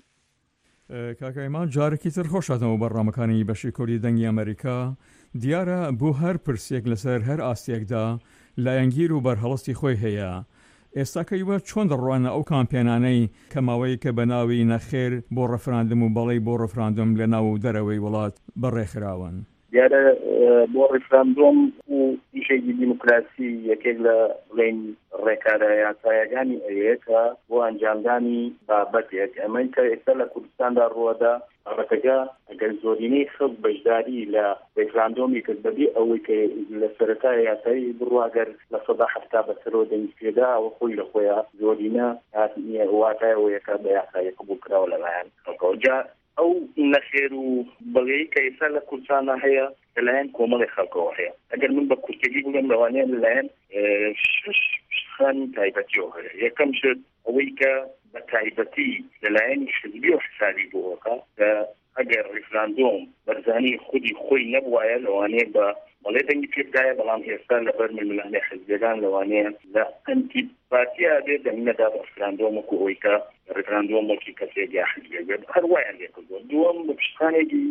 کاکایمان جارێکی تر خۆشاتەوە بەڕامەکانی بەشی کوردی دەنگی ئەمریکا دیارە بۆ هەر پرسێک لەسەر هەر ئاستێکدا لایەنگیر و بەرهەڵستی خۆی هەیە. ئێستا کەیوە چۆن دەڕوانە ئەو کامپێنانەی کە ماوەی کە بەناوی نەخێر بۆ ڕەفراندم و بەڵێ بۆ ڕەفراندۆم لە ناو دەرەوەی وڵات بەڕێکخراون. دیارە بۆ ڕیفراندۆم و ئیشێکی دیموکراسی یەکێک لە بڵێن ڕێکارە یاسایەکانی ئەوەیە کە بۆ ئەنجامدانی بابەتێک ئەمەی کە ئێستا لە کوردستاندا ڕوەدا بابەتەکە ئەگەر زۆرینەی خەڵک بەشداری لە ڕیفراندۆمی کرد بەبێ ئەوەی کە لە سەرەتای یاسایی بڕواگەر لە سەدا حەفتا بەسەرەوە دەنگی پێدا ئەوە خۆی لە خۆیان زۆرینە واتایەوەیە کە بە یاسایی قبوڵ کراوە لەلایەن خەڵکەوە جا ئەو نەخێر و بەڵێی کە ئێستا لە کوردستانە هەیە لەلایەن کۆمەڵی خەڵکەوە هەیە ئەگەر من بە کورتێکی بڵێم لەوانەیە لەلایەن شش خانی تایبەتیەوە هەیە یەکەم شت ئەوەی کە بە تایبەتی لەلایەنی حزبی و حسابی بۆەکە کە ئەگەر ڕیفراندۆم بەرزانی خودی خۆی نەبوایە لەوانەیە بە بەڵێ دەنگی پێدایە بەڵام ئێستا لەبەر ململانێ حزبیەکان لەوانەیە لە ئەنتی پارتیا بێ دەنگنەدا بە ڕیفراندۆم وەکو ئەوەی کە ڕیفراندۆم وەکی کەسێک یا حزبێک بێت هەر وایان لێ کردووە دووەم بە پشتخانێکی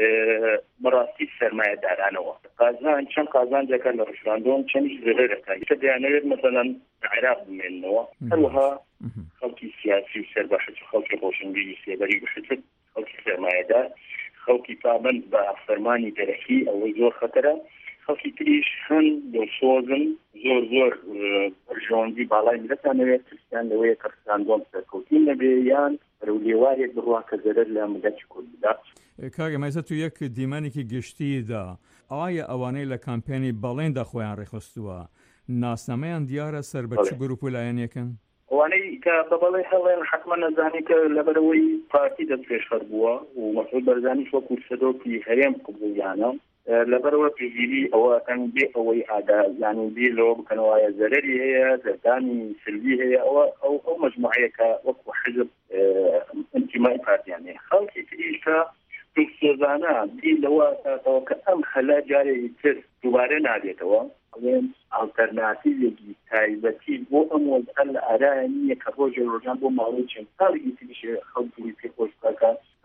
بەڕاستی سەرمایەدارانەوە قازان چەند قازانجەکە لە ڕیفراندۆم چەندیش زێرە دەکات کە دەیانەوێت مەسەڵەن عێراق بمێننەوە هەروەها خەڵکی سیاسی و سەربەخش خەڵکی ڕۆشنبیری سێبەری بشتر خەڵکی سەرمایەدار خەڵکی پابند بە فەرمانی دەرەکی ئەوەی زۆر خەتەرە خەڵکی تریش هەن دڵسۆزن زۆر زۆر ژۆندی باڵای ملەتانەوێت کریستیان لەوەیە کە ڕیفراندۆم سەرکەوتین نەبێ یان ڕێولێوارێک بڕوا کە زەرەر لە ملەتی کورددا. کاگە مەیزە تو یەک دیمانێکی گشتیدا ئایا ئەوانەی لە کامپێنی بەڵێندا خۆیان ڕێخستووە ناسنامەیان دیارە سەر بە چ گروپ و لایەنێکن؟ ئەوانەی کە بە بەڵێ هەڵێن حتمما نەزانی کە لەبەرەوەی پارتی دەست پێشخەر بووە و مەسعود بەرزانیش وەکو سەدۆکی هەرێم قبوڵیانە لەبەرەوە پێگیری ئەوە کەن بێ ئەوەی ئادا یانی بێ لەوە بکەنەوەیە زەرەری هەیە زەردانی سلبی هەیە ئەوە ئەو ئەو مەجموعەیە کە وەکو حزب ئەنتیمای پارتیان هەیە خەڵکی تریش کە دڵسۆزانە بێ لەوە کاتەوە کە ئەم خەلا جارێکی تر دووبارە نابێتەوە ئەڵێن ئالتەرناتیڤێکی تایبەتی بۆ ئەم وەزعە لە ئارایە نییە کە ڕۆژێ ڕۆژان بۆ ماوەی چەند ساڵێکی تریش خەڵکی پێ خۆش بکات ئەم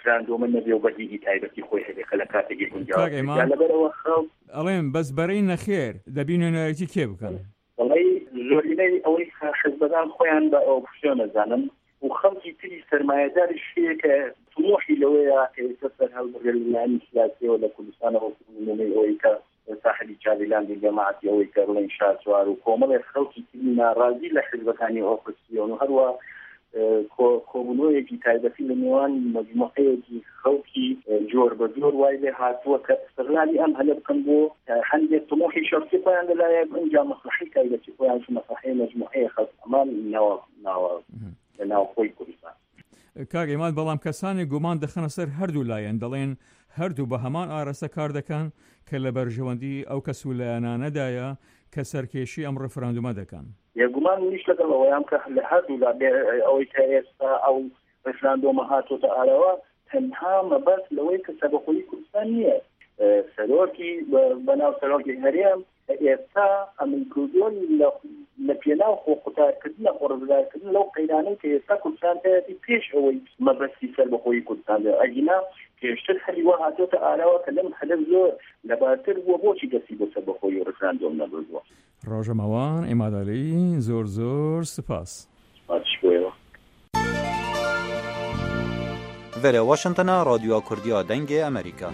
ڕفراندۆمە نەبێ و بەدیگی تایبەتی خۆی هەبێ کە لە کاتێکی گونجاو لەبەرەوە خەڵک ئەڵێن بەسبەرەی نەخێر دەبی نوێنەرێکی کێ بکەن وڵی زۆرینەی ئەوەی حەزبەدان خۆیان بە ئەو پشتیۆ نەزانن و خەڵکی تری سەرمایەداری شوەیە کە طموحی لەوەیە کە سەر هەڵبگرێت لە لایەنی سیاسیەوە لە کوردستانەوە نمونەی ئەوەی کە ساحلی چاویلاندی جەماعەتی ئەوەی کە بڵێن شارچوار و کۆمەڵێک خەڵکی تری ناڕازی لە حزبەکانی ئۆپۆزیسیۆن و هەروە کۆبوونەوەیەکی تایبەتی لە نێوان مەجموعەیەکی خەڵکی جۆر بە جۆر وای لێ هاتووە کە استغلالی ئەم هەلە بکەن بۆ هەندێک طموحی شخصی خۆیان لەلایەک ئەنجا مەسلحەی تایبەتی خۆیان مەسلحەی مەجموعەیە خەڵک ئەمان ناوە ناوە لە ناو خۆی کوردستان. کاک ئێماد بەڵام کەسانی گومان دەخەنە سەر هەردوو لایەن دەڵێن هەردوو بە هەمان ئارەسە کار دەکەن کە لە بەرژەوەندی ئەو کەسولایەنانەدایە کە سەرکێشی ئەم ڕفراندومە دەکەن. یەکگومان نیش لەگەڵەوەیان کە لە هەردوو لا ئەوەی کە ئێستا ئەو ڕفراندۆمە هاتوۆتە ئارەوە تەنها مەبەست لەوەی کە سەربەخۆیی کوردستان نییە. سەرۆکی بەناو سەرۆکی هەرێم ئێستا ئەمن کوردۆن لە پێناو خۆ قوتارکردنە خۆڕزگارکردن لەو قەیرانەی کە ئێستا کوردستان هەیەتی پێش ئەوەی مەبەستی سەربەخۆیی کوردستان بێ. ئەگینا پێشتر هەری وە هاتوۆتە ئارەوە کە لەم هەدەف زۆر لەبارتر بووە بۆچی دەستی بۆ سەربەخۆیی و ڕفراندۆم نەبردووە. ڕۆژەمەوان ئێمادعەلی زۆر زۆر سپاس. Vere Washingtona Radyoya Kurdiya Dengê Amerîka.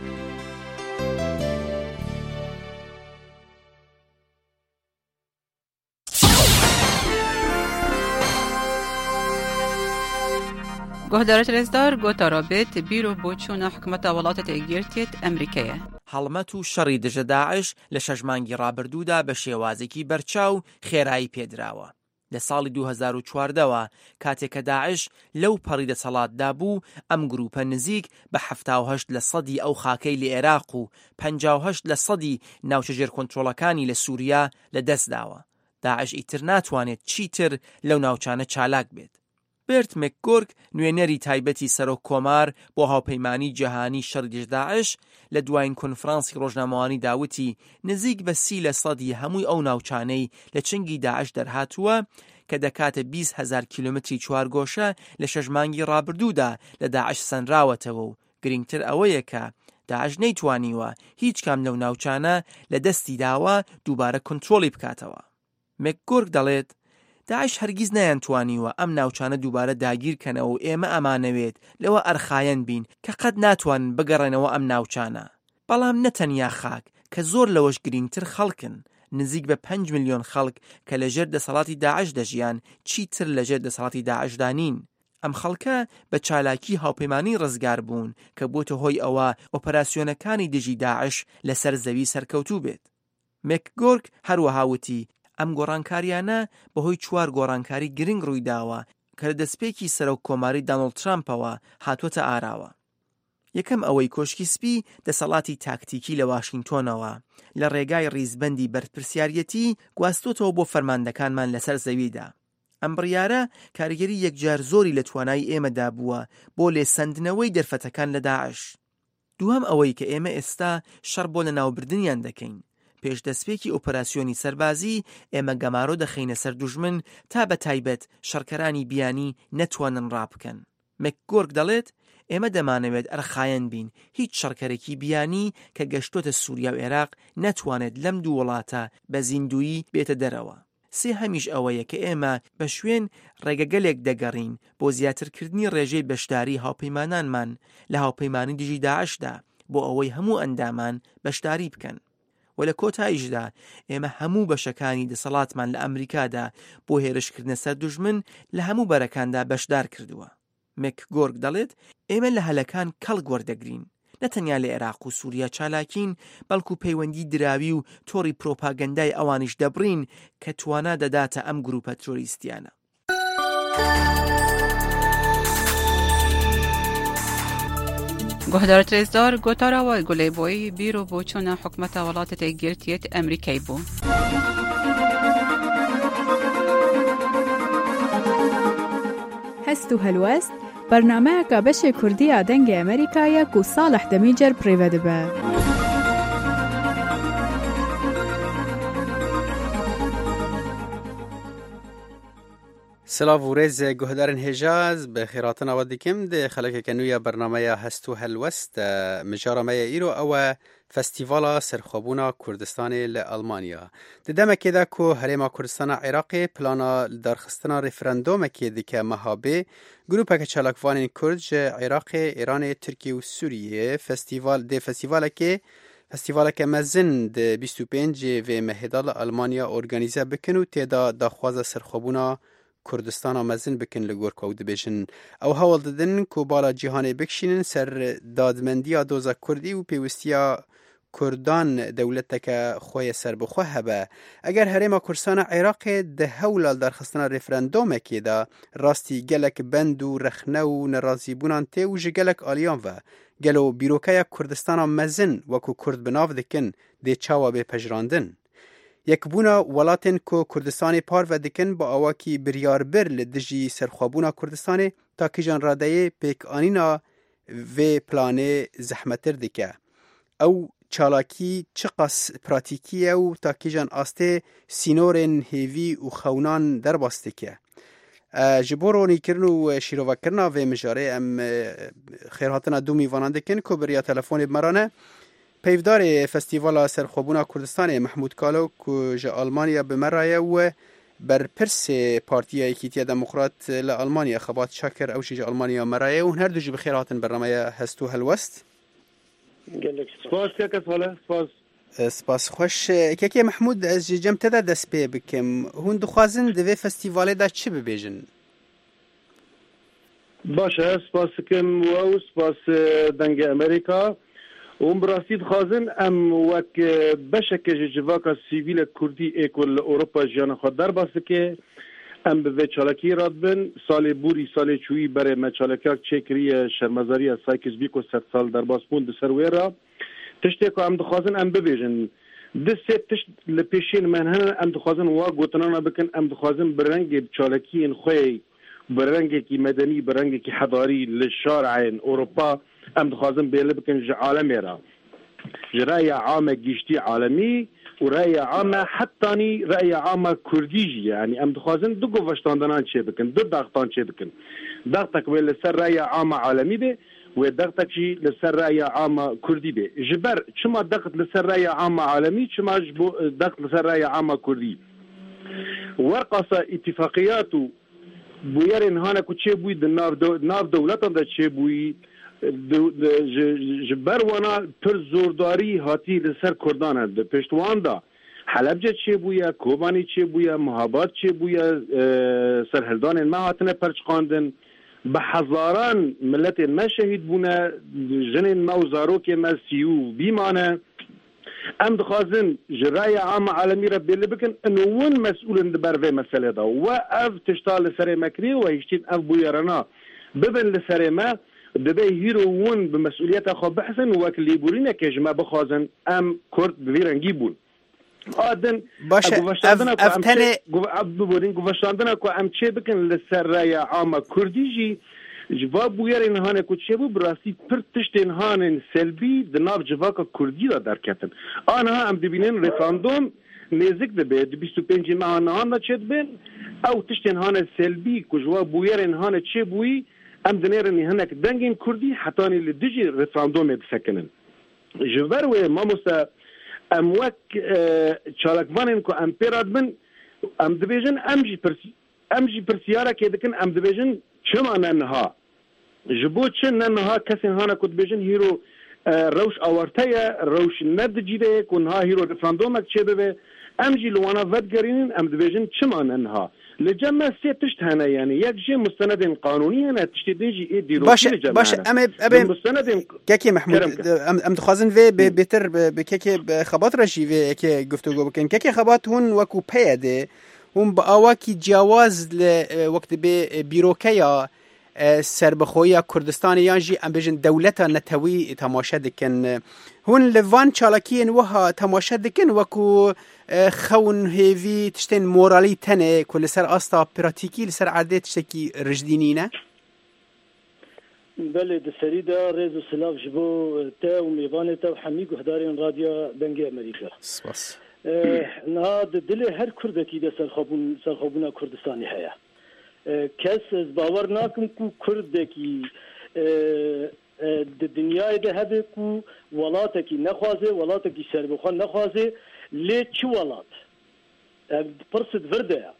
گهدارت رزدار گوتا رابط بیرو بوچونا حکومت ولاتت ئێگرتێت ئەمریکەیە. هەڵمەت و شەڕی دژە داعش لە شەژمانگی ڕابردوودا بە شێوازێکی بەرچاو خێرایی پێدراوە. لە ساڵی دوو هەزار و چواردەوە کاتێک کە داعش لەو پەڕی دەسەڵاتدا بوو ئەم گروپە نزیک بە هەفتا و هەشت لە سەدی ئەو خاکەی لە عێراق و پەنجا و هەشت لە سەدی ناوچەژێر کۆنتڕۆڵەکانی لە سووریا لە دەستداوە. داعش ئیتر ناتوانێت چیتر لەو ناوچانە چالاک بێت. بێرت مەکگۆرک نوێنەری تایبەتی سەرۆک کۆمار بۆ هاوپەیمانی جەهانی شەڕی دژ داعش لە دوایین کۆنفرانسی ڕۆژنامەوانی داوتی نزیک بە سی لە سەدی هەمووی ئەو ناوچانەی لە چنگی داعش دەرهاتووە کە دەکاتە بیست هەزار کیلومتری چوارگۆشە لە شەژمانگی ڕابردوودا لە داعش سەنراوەتەوە و گرنگتر ئەوەیە کە داعش نەیتوانیوە هیچ کام لەو ناوچانە لە دەستی داوە دووبارە کۆنتڕۆڵی بکاتەوە. مەکگۆرک دەڵێت داعش هەرگیز نەیانتوانیوە ئەم ناوچانە دووبارە داگیرکەنەوە و ئێمە ئەمانەوێت لەوە ئەرخایەن بین کە قەت ناتوانن بگەڕێنەوە ئەم ناوچانە. بەڵام نەتەنیا خاک کە زۆر لەوەش گرنگتر خەڵکن، نزیک بە پەنج ملیۆن خەڵک کە لەژێر دەسەڵاتی داعش دەژیان چیتر لەژێر دەسەڵاتی داعشدا نین. ئەم خەڵکە بە چالاکی هاوپەیمانی ڕزگار بوون کە بۆتە هۆی ئەوە ئۆپەراسیۆنەکانی دژی داعش لەسەر زەوی سەرکەوتوو بێت. مەکگۆرک هەروەها وتی ئەم گۆڕانکاریانە بەهۆی چوار گۆڕانکاری گرنگ ڕووی داوە کە لە دەستپێکی سەرۆک کۆماری دانڵد ترامپەوە هاتوۆتە ئاراوە. یەکەم ئەوەی کۆشکی سپی دەسەڵاتی تاکتیکی لە واشنگتۆنەوە لە ڕێگای ڕیزبەندی بەرپرسیارەتی گواستوتەوە بۆ فەرماندەکانمان لەسەر زەویدا. ئەم بڕیارە کاریگەری یەکجار زۆری لە توانای ئێمەدا بووە بۆ لێسەندنەوەی دەرفەتەکان لە داعش. دووەم ئەوەی کە ئێمە ئێستا شەڕ بۆ لە ناوبردنیان دەکەین. پێش دەستپێکی ئۆپەراسیۆنی سەربازی ئێمە گەمارۆ دەخینە سەر دوژمن تا بە تایبەت شەڕکەرانی بیانی نەتوانن ڕابکەن. مەکگۆرک دەڵێت ئێمە دەمانەوێت ئەرخایەن بین هیچ شەڕکەرێکی بیانی کە گەشتۆتە سووریا و عێراق نەتوانێت لەم دوو وڵاتە بە زیندویی بێتە دەرەوە. سێ هەمیش ئەوەیە کە ئێمە بە شوێن ڕێگەگەلێک دەگەڕین بۆ زیاترکردنی ڕێژەی بەشداری هاوپەیمانانمان لە هاوپەیمانی دژی داعشدا بۆ ئەوەی هەموو ئەندامان بەشداری بکەن. و لە کۆتاییشدا ئێمە هەموو بەشەکانی دەسەڵاتمان لە ئەمریکادا بۆ هێرشکردنە سەر دوژمن لە هەموو بەرەکاندا بەشدار کردووە. مەکگۆرک دەڵێت ئێمە لە هەلەکان کەڵک وەردەگرین، نەتەنیا لە عێراق و سووریا چالاکین بەڵکو پەیوەندی دراوی و تۆڕی پرۆپاگەندای ئەوانیش دەبڕین کە توانا دەداتە ئەم گروپە تۆریستیانە. گهدارت رزدار گوتارا و گلی بوی بیرو بوچونا حکومت ولاتت ئێگرتێت ئەمریکای بوو. هەست و هەلوەست بەرنامەیەکە بەشێ کوردیە دەنگی ئەمریکایە و ساڵح دەمیجەر پڕێوە دەبە. سلاف و ریز گهدارن هجاز به خیراتن آود دیکم ده خلق کنویا برنامه هستو هلوست مجارمه ایرو او فستیوالا سرخوبونا کردستان لألمانیا ده دمه که ده که هریما کردستان عراقی پلانا درخستنا رفرندوم که دیکه مهابه گروپه که چلاکوان کرد عراق، ایران، ترکیه و سوریه فستیوال ده فستیوالا که فستیوالا که مزن ده بیست و پنج و مهدال آلمانیا ارگانیزه بکن و تیدا داخواز سرخوبونا کردستان آمزن بکن لگور که او بیشن او حوال دادن که بالا جهان بکشینن سر دادمندی دوزا کردی و پیوستیا کردان دولت که خوی سر بخواه هبه اگر هرما کردستان عراق ده هولال در خستان رفرندوم که دا راستی گلک بند و رخنه و نرازی بونان تی و جگلک آلیان و گلو بیروکه کردستان آمزن وکو کرد بناو دکن ده چاوا به پجراندن یک بونا ولاتن کو کردستان پار و دکن با آواکی بریار بر لدجی سرخوابونا کردستان تا که جان رادهی پیک آنینا و پلانه زحمتر دکه او چالاکی چقاس پراتیکیه و تا که جان آسته سینورن هیوی و خونان در باسته که جبورو نیکرن و شیرو کرنا و مجاره ام خیرهاتنا دو میوانان دکن که بریا تلفون بمرانه پیفدار فستیوالا سرخوبونا کردستان محمود کالو که جا آلمانیا بمرایه و بر پرس پارتیا ایکیتیا دموکرات لآلمانیا خبات شاکر اوشی جا آلمانیا مرایه و هر دو جی بخیراتن برنامه هستو هلوست سپاس که کس حاله سپاس سپاس خوش که که محمود از جم تدا دست پی بکم هون دخوازن دوی فستیواله دا چی ببیجن؟ باشه سپاس کم و سپاس دنگ امریکا اون براسید خازن ام وک بشک جواکا سیویل کردی اکول اروپا جان خود در باسته که ام به چالکی راد بن سال بوری سال چویی بره مچالکا چکری شرمزاری سایکس بیکو ست سال در باسپون ده سرویرا تشتی که ام دخوازن ام ببیجن ده سی تشت لپیشین من هنن ام دخوازن وا گوتنانا بکن ام دخوازن برنگ چالکی ان خوی برنگ کی مدنی برنگ کی حضاری للشارع اروپا ام دخوازن بیله بکن ج عالمی را رأي عامة جيشتي عالمي ورأي عامة حتى رأي عامة كرديجي يعني ام دخوازن دو گوشتاندنان چه بکن دو داغتان چه بکن داغتك وی لسر رأي عامة عالمي به و داغتك جي لسر رأي عامة كردي به جبر چما داغت لسر رأي عامة عالمي چما داغت لسر رأي عامة كردي ورقصة اتفاقياتو بويرن هانا كو چه بوي ناف دولتان دا چه بوي جبر وانا پر زورداری هاتی لسر کردان هست پشتوان دا حلبجه چه بویا کوبانی چه بویا محابات چه بویا سرهلدان ما هاتنه پرچ خاندن به هزاران ملت ما شهید بونه جنین ما و زاروک ما سیو بیمانه ام دخوازن جرای عام عالمی را بیلی بکن انو ون مسئولن دبر وی مسئله دا و اف تشتال لسر مکری و هشتید اف بویرنا ببن لسر ما دبي هيرو ون بمسؤوليات خو بحثن وكل ليبورينا كجما بخازن ام كرد بيرنجي بون ادن باش افتني بورين گوشتاندنا کو ام چه بكن لسرايا عام كرديجي جواب بويرن هانه کو چه بو براسي پرتشتن هانن سلبي دناب جواك كردي دا دركتن انا ام دبينن ريفراندوم نزيك دبي بیست و پنج ماه نه چد بن او تشتن هانه سلبي کو جواب بويرن هانه چه بوي ام دنيرني هناك دنجين كردي حتاني لدجي ريفراندوم يتسكنن جبر و ما مسا ام وك چالکوانن کو ام پیراد من ام دبیجن ام جي پرسي ام جي پرسيارا كيدكن ام دبيجن چما ننها جبو چن ننها کسن هانا کو دبيجن هيرو روش اورتايا روش ندجي ده كونها هيرو ريفراندوم چه به ام جي لوانا ودگرين ام دبيجن چما ننها لجمع سي تشت هنا يعني يك جي مستند قانوني هنا تشت ديجي اي ديرو باش باش ام ام مستند كيكي محمود ام ام دخوازن في بيتر بكيكي خبات رشي في كي گفتگو بكن كيكي خبات هون وكو بيده هم باواكي جواز لوقت بي بيروكيا سربخويا كردستان يانجي ام بجن دولتا نتوي تماشا دكن هون لفان چالاكين وها تماشا دكن وكو خون هيفي تشتين مورالي تنه كل سر استا براتيكي لسر عرضه تشتكي رجدينينه بله د سریدا ريزو سلاف جبو تا وميفان تا وحمي گهدارين راديو دنگي امريكا سپاس نه د دل هر کردکی د سرخوبون سرخوبونه کردستاني هيا کەس باوەڕ ناکەم و کوردێکی دنیای هەبێ و وڵاتێکی نەخوازێ وڵاتێکی سەربەخۆ نەخوازێ لێ چ وڵات پرست وردەیە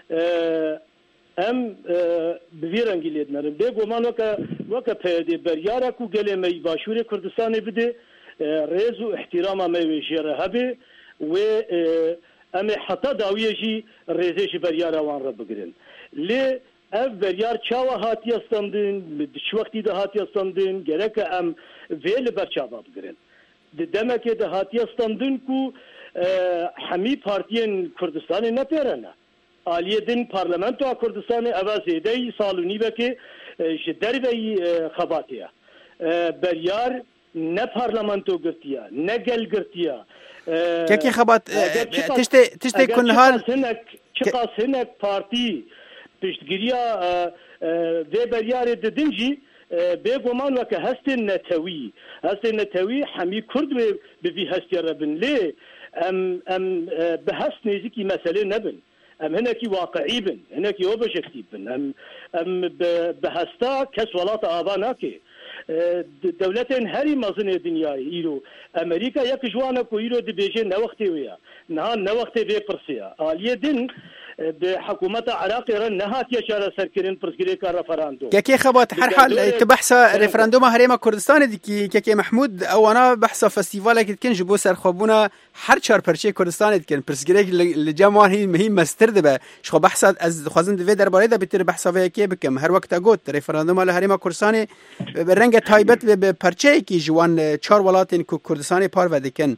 ئەم بڤێ ڕەنگی لێت نەرم بێ گۆمان وەکە وەکە پەیدێ بەریارە و گەلێمەی باشووری کوردستانی بدێ ڕێز و احتیراما مەوێ ژێرە هەبێ وێ ئەمێ حتا داویەژی ڕێزێژی بەریاراوان ڕە بگرن لێ ئەف بەریار چاوە هاتی ئەستەمدن چ وەختی دە هاتی ئەستەمدن گەرەکە ئەم vê li ber çava bigirin di demekê de hatiye standin ku hemî partiyên Kurdistanê nepêrene aliyê din parlamentoya Kurdistanê eva zêdeyî salûnîvekê ji derveyî xebatê ye beryar ne parlamento girtiye ne gel girtiye kekê xebat tiştê tiştê ku nihar çiqas hinek partî piştgiriya vê beryarê didin jî bêguman weke hestên netewî hestên netewî hemî Kurd bi vî hestê re bin lê em em bi hest nêzîkî meselê nebin em hinekî waqiî bin hinekî objektif bin em em bi hesta kes welata ava nake devletên herî mezin ê dinyayê îro Amerîka yek ji wan e ku îro dibêje ne wextê wê ye niha ne wextê vê pirsiya aliyê din bi hekûmeta Iraqê re nehatiye çareserkirin pirsgirêka referandum kekê xebat her hal tu behsa referanduma Herêma Kurdistanê dikî kekê Mehmûd ewana behsa festîvalekê dikin ji bo serxwebûna her çar perçeyê Kurdistanê dikin pirsgirêk li cem wan hîn mestir dibe ji xwe behsa ez dixwazim di vê derbarê de bitir behsa vê yekê bikim her wek te got referanduma li Herêma Kurdistanê renge taybet ve bi perçeyekî ji wan çar welatên ku Kurdistanê parve dikin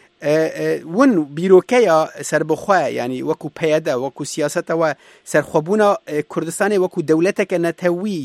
ون بیرۆکەیە سربەخۆە ینی وەکو پەیەدە وەکو سیاسەتەوە سەرخۆبوونا کوردستانی وەکو دەولەتێکە نەتەوی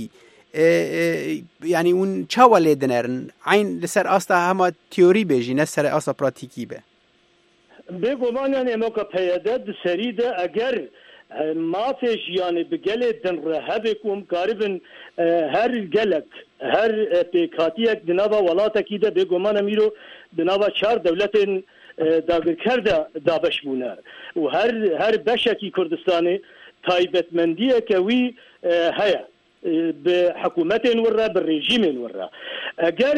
ینی ون چاوە لێ دنێرن عین لەسەر ئاستا هەما تیۆری بێژی نە سەر ئاستا پراتیکی بێ بێگومانیان ئێمەکە پەیەدە دسەریدە ئەگەر مافێش یانی بگەلێ دنڕە هەبێک وم کاربن هەر گەلک هەر پێکاتیەک دناوە وڵاتێکیدا بێگومانە میرۆ دناوە چار دەولەتێن داگرکەردە دابش بوونە و هەر هەر بەشێکی کوردستانی تایبەتمەندیەکە وی هەیە بە حکوومەتێن وڕە بە ڕێژیمێن وڕە ئەگەر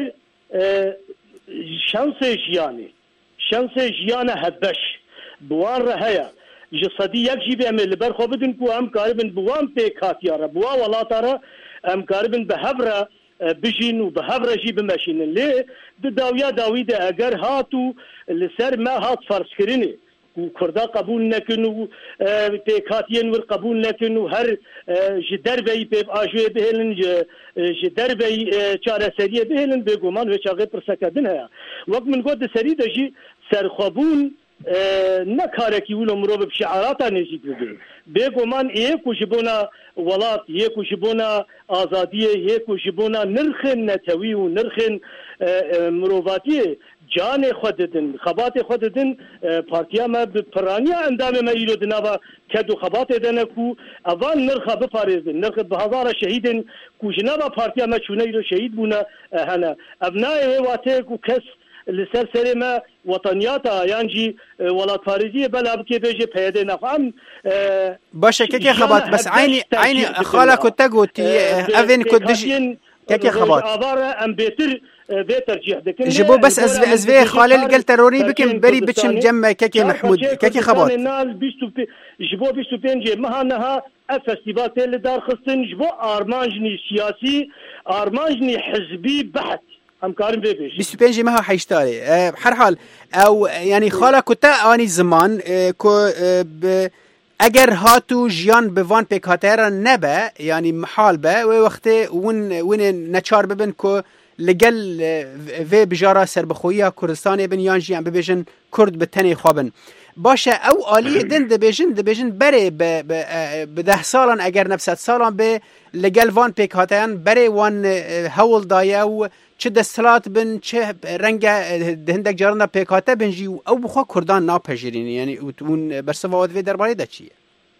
شانسێ ژیانی شانسێ ژیانە هەبەش بوان ڕە هەیە ji sedî yek jî bê em ê li ber xwe bidin ku em karibin bi wan pêkatiya re bi wan welata re em karibin bi hev re bijîn û bi hev re jî bimeşînin lê di dawiya dawî de eger hat û li ser me hat ferzkirinê û Kurda qebûl nekin û pêkatiyên wir qebûl nekin û her ji derveyî pêv ajûyê bihêlin ji derveyî çareseriyê bihêlin bêguman wê çaxê pirseke din heye wek min got di serî de jî serxwebûn ne karekî wilo mirov bi şiarata nêzîk bibe bêguman yê ku ji bona welat yê ku ji bona azadiyê yê ku ji bona nirxên netewî û nirxên mirovatiyê canê xwe didin xebatê xwe didin partiya me bi piraniya endamê me îro di nava ked û xebatê de ne ku evan nirxa biparêzin nirxê bi hezara şehîdên ku ji nava partiya me çûne îro şehîd bûne hene ev nayê wê watê ku kes li ser serê me wetaniyata yan jî welatparêziyê bela bikê bêjê peyedê nexwem baş e kekê xebat bes aynî aynî xala ku te gotî evên ku dijî kekê xebat avara em bêtir vê tercih dikin ji bo bes ez ez vê xalê li gel terorî bikim berî biçim cem me kekê Mehmûd kekê xebat ji bo bîst û pêncê meha neha ev festîval tê li darxistin ji bo armanjnî siyasî armanjnî hizbî beht بیست و پنج ماه حیشتاری هر حال او یعنی خاله کتا آنی زمان کو اگر هاتو جیان به وان پیکاتر نبه یعنی محال به و وقت ون ون نچار ببن کو لگل و بجارا سربخویی کردستان بن یان جیان ببیجن کرد به تنی خوابن باشه او عالی دن دبیجن دبیجن بره به ده سالان اگر نفست سالان به لگل وان پیکاتران بره وان هول دایه و چه دستلات بن چه رنگ هندک جارنا پیکاته بنجی او بخوا کردان ناپذیرین یعنی اون برسواد و درباره ده چیه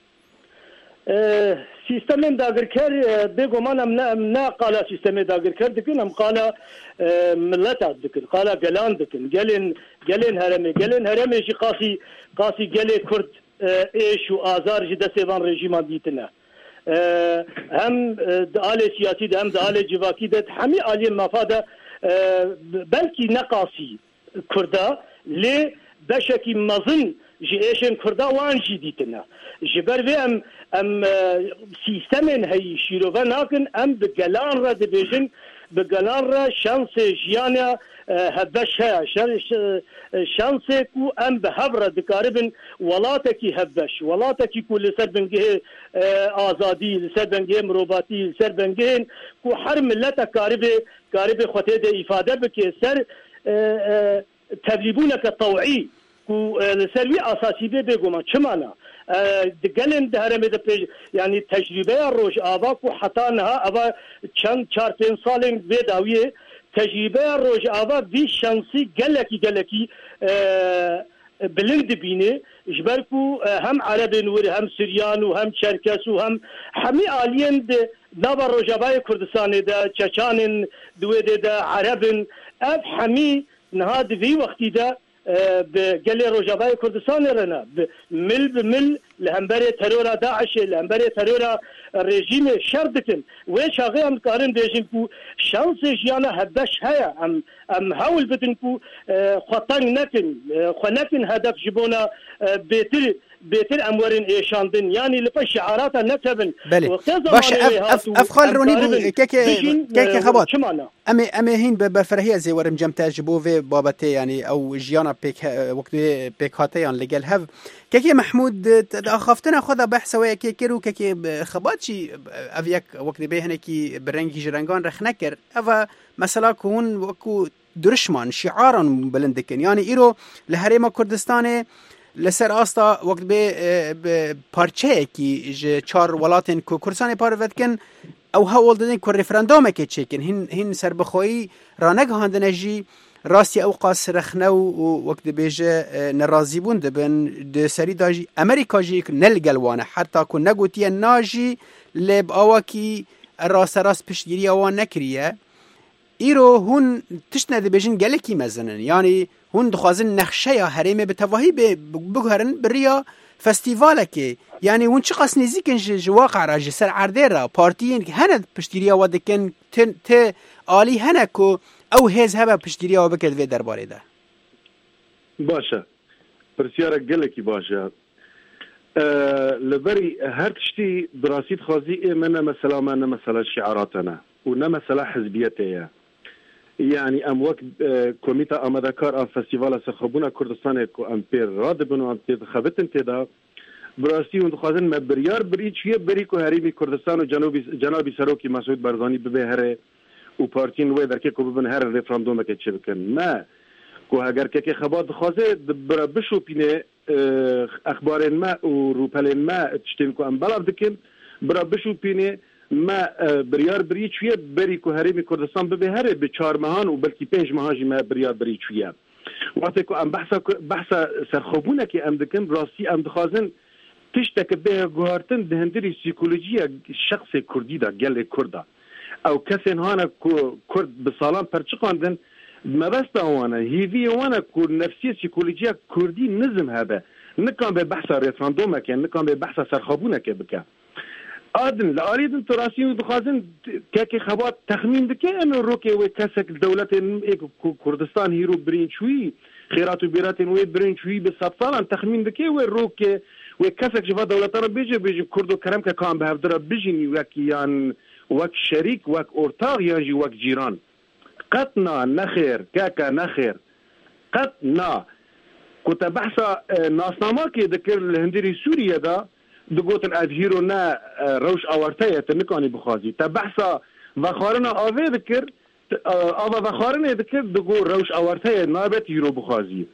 سیستم داگرکر بگمان ام نه نه قالا سیستم داگرکر دکن ام قالا ملت دکن قالا گلان دکن گلن گلن هرمه گلن هرمه جی قاسی قاسی گل کرد ایش و آزار جی دسیوان رژیم دیتنه هم دعالي سياسي ده هم دعالي جواكي ده حمي آلي مفادة بلكي نقاسي كردا لي بشكي مظن جيشن كردا وان جديدنا جبر في ام ام سيستمن هي شيروفا لكن ام بقلان را دبيجن بقلان را شانس جيانا هبش هيا شانس كو ام بهبرة دكاربن ولاتكي هبش ولاتكي كو لسر بنجه آزادي لسر بنجه مروباتي لسر بنجه كو حرم ملتا كاربه كاربه خوته ده إفادة بكي سر تبليبونك الطوعي كو لسروي أساسي بي بيقوما چمانا دقلن دهرمي ده يعني تجربه روش آبا كو حتى نها آبا چند چار پین سالن بيداوية تجربه روش آبا بي شانسي گلكي گلكي بلند بينه جبركو هم عرب نور هم سريان وهم چركس وهم همي آلين ده نابا روجاباي كردستان ده چچان دوه ده عرب اف همي نهاد في وقتي ده بقلي روجاباي كردستان رنا مل بمل لهمبري ترورا داعش لهمبري ترورا الرجيم شردتن وشاغي ام كارن بيجنكو شانس جيانا هبش هيا ام ام هاول بدنكو خطان نكن خنكن هدف جبونا بيتر بيتر امورن ايشاندن يعني لفا شعارات نكتبن باش اف افخال روني كيك كيك خبط امي امي هين بفرهيه زي ورم جمتا جبوفي بابتي يعني او جيانا بيك وقت بيك هاتيان لقال هف كيكي محمود اخافتنا خذا بحث ويا كيكيرو كيكي خباتشي افيك وقت بيهنكي برنجي جرنگان رخنكر افا مثلا كون وكو درشمان شعارا بلندكن يعني ايرو لهريما كردستان لسر آستا وقت به پارچه کی ج چار ولاتن کو کردستان پاروتکن او هول دادن کو رفراندوم کی چکن هن هن سر بخوی رانگ هاندنجی راستی او قاس رخنو وقت بيجه نرازي بون دبن د سری داجي امريكا جي نلقلوانه حتى كون نغوتي ناجي لب اواكي راس راس پشتگیری وان نکریه ایرو هون تشنه دبجن گلکی مزنن يعني هون دخوازن نخشه یا هرمه به تواهی بگهرن بریا فستیوالکی يعني هون چه قاس نزیکن جواقع را جسر عرده را پارتیین هند پشتگیری ودکن ت آلی هنکو او هز هبه پشتگیری و بکرد وی درباره ده باشه پرسیاره گلکی باشه لبری هر تشتی براسید خوازی من مثلا من مثلا شعاراتنا و نه مثلا حزبیته يعني ام وقت كوميتا امدكار ام فستيفال سخبونا كردستان كو امبير رادبن و امبير خبتن تدا براسي و دخوازن مبريار بري چيه بري كو هريمي كردستان و جنوبي جنابي سروكي مسعود برزاني ببهره و پارتين و دركي كو ببن هر ريفراندوم كه چبكن ما كو اگر كه خبات خوازه بر بشو بينه اخبارن ما و روپلن ما تشتين كو ام بلاف دكن بر بشو بينه ما بريار بري چويه بري كو هريمي كردستان ببهره به چهار ماهان و بلكي پنج ماهاجي ما بريار بري چويه وقتی که ام بحثا بحثا سرخوبونه که ام دکن راستی ام دخوازن تشتک به گوهرتن دهندری سیکولوژی شخص کردی دا گل کردا او کسی هانا کو کرد بسالان پرچقاندن مبستا وانا هیوی وانا کو نفسی سیکولوژی کردی نظم هذا نکان به بحثا رفراندوم که نکان به بحثا سرخوبونه که بکه آدن لاريد تراسيون دخازن كاكي خبات تخمين دكي انه روكي وكاسك الدولة كردستان هيرو برين شوي خيرات وبيرات وي برين شوي بالسطالان تخمين دكي وي روكي وكاسك شفا دولتنا بيجي بيجي كردو كرم كان بهفدرا بيجيني وكي يان وك شريك وك اورتاغ يجي وك جيران قطنا نخير كاكا نخير قطنا كنت بحثا ناسناما كي ذكر الهندري سوريا دا دقوتن ادهيرو نا روش اورتايا تنكاني بخازي تبحثا وخارنا آوه ذكر آوه وخارنا ذكر دقو روش اورتايا نابت هيرو بخازي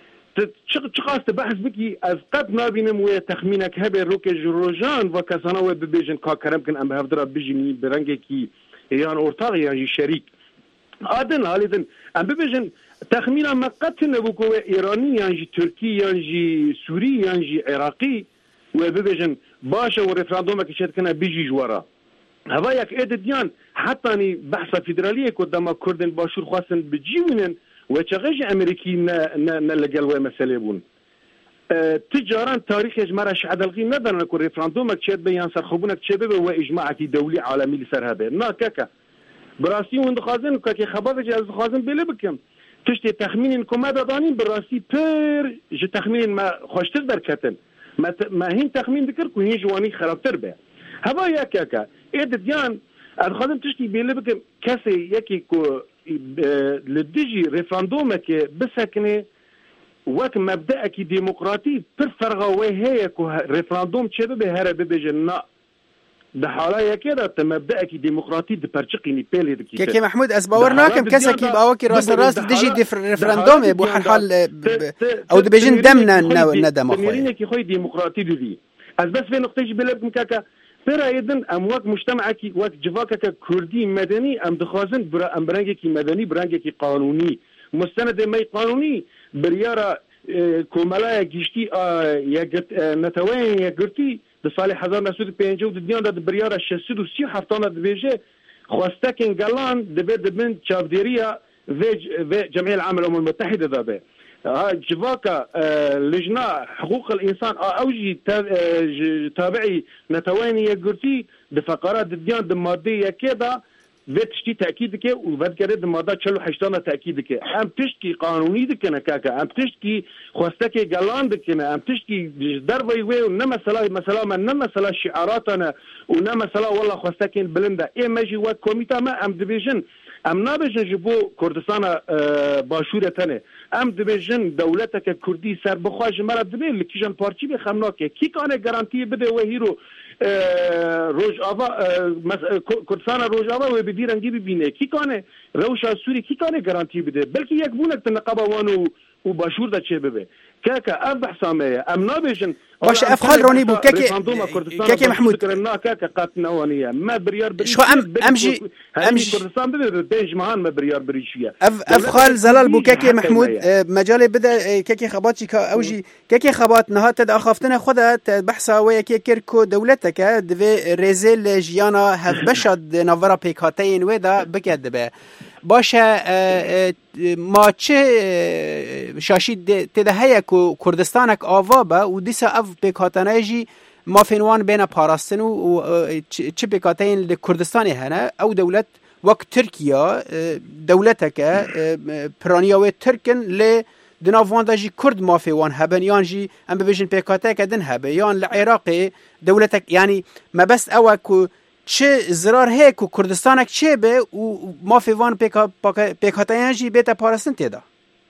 چقاست بحث بكي از قد نابينم ويا تخمينك هبه روك جروجان وكسانا وببيجن كا كرم كن ام بهفدرا بيجيني برنگه كي يان اورتاغ يان شريك آدن هاليدن ام ببيجن تخمينا ما قد نبوكو ايراني يان جي تركي يان جي سوري يان جي عراقي وببيجن باشا ورفراندوم كشت كنا بيجي جوارا هوا يك ادديان حتى اني بحث فيدراليه قدام كردن باشور خاصن بجيونن وچغج امريكي ن ن لقلوه مساله بون تجاران تاريخ مرش عدلغي ندرنا كو ريفراندومك تشد بيان سرخبونك تشد واجماعتي دولي عالمي لسر هذا نا كاكا براسي وند خازن كاكي خبر جاز خازن بلا بكم تشتي تخمين كما دانين براسي بير ج تخمين ما خوشتر دركتن ما ما هين تخمين ذكر كو هي جواني خرابتر به هبا يا كاكا ايد ديان الخازن تشتي بلا بكم كاسي يكي كو لديجي ريفراندومك بسكنه وقت مبدأك ديمقراطي بالفرغة وهي كو ريفراندوم تشبه بهرب بجنا ده حالا كده مبدأك ديمقراطي ده برشقيني بيلي دكي كيكي محمود أسباورنا كم كسا كي باوكي راس الراس ديجي دي ريفراندوم يبو حال أو ده بيجن دمنا ندم أخوي تمرينك يا خوي ديمقراطي دي أز بس في نقطة بلاد مكاكا ترى أيضا أم وقت مجتمعك وقت جفاكك كردي مدني أم دخازن برا أم برانجك مدني برانجك قانوني مستند ماي قانوني بريارة كومالا جيشتي يا نتوين يا قرتي بصالح هزار نسود بينجو الدنيا ده بريارة شسود وسي حفتانة بيجي خواستكين قالان دبي دبن شافديريا في جمعية العامة الأمم المتحدة ذا ها جفاكا لجنة حقوق الإنسان أوجي تابعي نتوين يا قرتي دفقرات الدنيا دمادية كده تشتي تأكيد كي وبعد كده الموضوع تشلو حشتنا تأكيد كي أم تشتكي قانوني دكنا كاكا أم تشتكي خواستكي قلان دكنا أم تشتكي ضربة يوي ونما سلا مثلا ما نما سلا شعاراتنا ونما سلا والله خواستكي بلندا إيه ماجي وقت كوميتا ما أم دبيجن أم نابجن جبو كردستان باشورة تاني أم دبيجن دولتك كردي سر بخواج مرة دبي اللي كيجن بارتي بخمناك كي كان جارانتي بده وهيرو روج آوا کردستان روج آوا و بدی رنگی ببینه کی کانه روش سوری کی کانه گارانتی بده بلکه یک بونک تنقبه وانو و باشور دا چه ببه كاكا أف بحسامية أم نابجن باش أفخال روني بو كاكي كاكي محمود كاكا قاتنا وانية ما بريار بريشية شو أم أمجي أمجي كردستان بده بيج مهان ما بريار بريشية أف أفخال زلال بو كاكي محمود مجالي بدا كاكي خباتي كا أوجي كاكي خبات نهات تد أخافتنا خدا بحثا ويا كيركو دولتك دفي ريزيل جيانا هف بشد نافرا بيكاتين ودا بكاد به باشه ما چه شاشید تده هیا که کردستانک آوا با و دیسا اف بکاتنه جی ما فینوان بین پاراستن و چه بکاتین لکردستانی هنه او دولت وقت ترکیه دولتک پرانیاوی ترکن ل دنافوان دا جی کرد ما فیوان هبن یان جی ام ببیجن بکاتک دن هبه یان لعراقی دولتک یعنی ما بس اوه که چه زرار هی که کردستانک چه به و ما فیوان پیکاتایانجی بیتا پارستن تیدا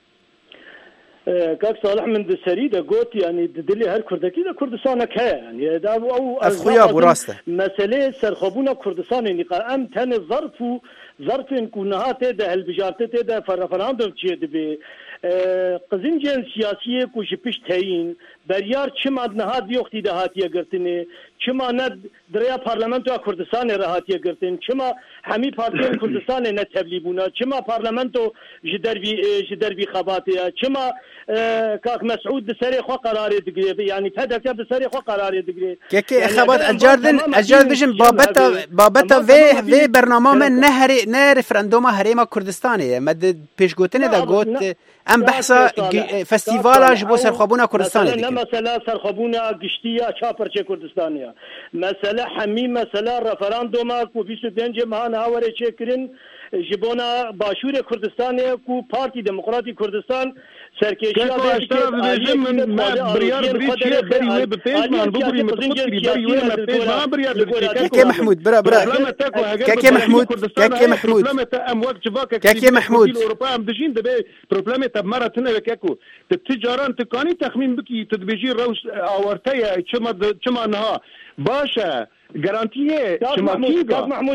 كاك صالح من دسري دا قلت يعني دلي هر كردكي دا كردستانك هي يعني دا او افخويا براسته مساله سرخبونا كردستان يعني قام تن ظرف ظرف كونها تدا البجارت تدا فرفراندوم تشي دبي قزنجن سياسيه كو جبش تاين بريار چما نهاد يوختي دهاتيه گرتني چما ند دريا پارلمانتو كردستان راحتيه گرتن چما همي پارتيان كردستان نه تبليبونا چما پارلمانتو جدربي جدربي خباتيه چما كاك مسعود دسري خو قرار دغري يعني تدك دسري خو قرار دغري كيكي خبات اجاردن اجارد بجن بابتا بابتا في في برنامج نهري نه ريفرندوم هريما كردستانيه مد پیشگوتنه دا گوت ام بحثا فستیوالا جبو سرخابونا كردستانيه مثلا سرخبونا گشتیا چاپرچه کردستانیا مثلا حمی مثلا رفراندوما کو بیست و پنج ماه هاوره چکرین جبونا باشور کردستانیا کو پارتی دموکراتی کردستان سرکشیا اشترا بيجي من بريار بريشيه بري وي بفيج ما نبغي متفكري بري وي ما بفيج ما بريار كاكي محمود برا برا كاكي محمود كاكي محمود كاكي محمود الاوروبا ام دجين دبي بروبلم تب مره تنا كاكو التجاران تقاني تخمين بكي تدبيجي روش اورتيا چما چما نها باشا جارانتيه شما كيغا محمود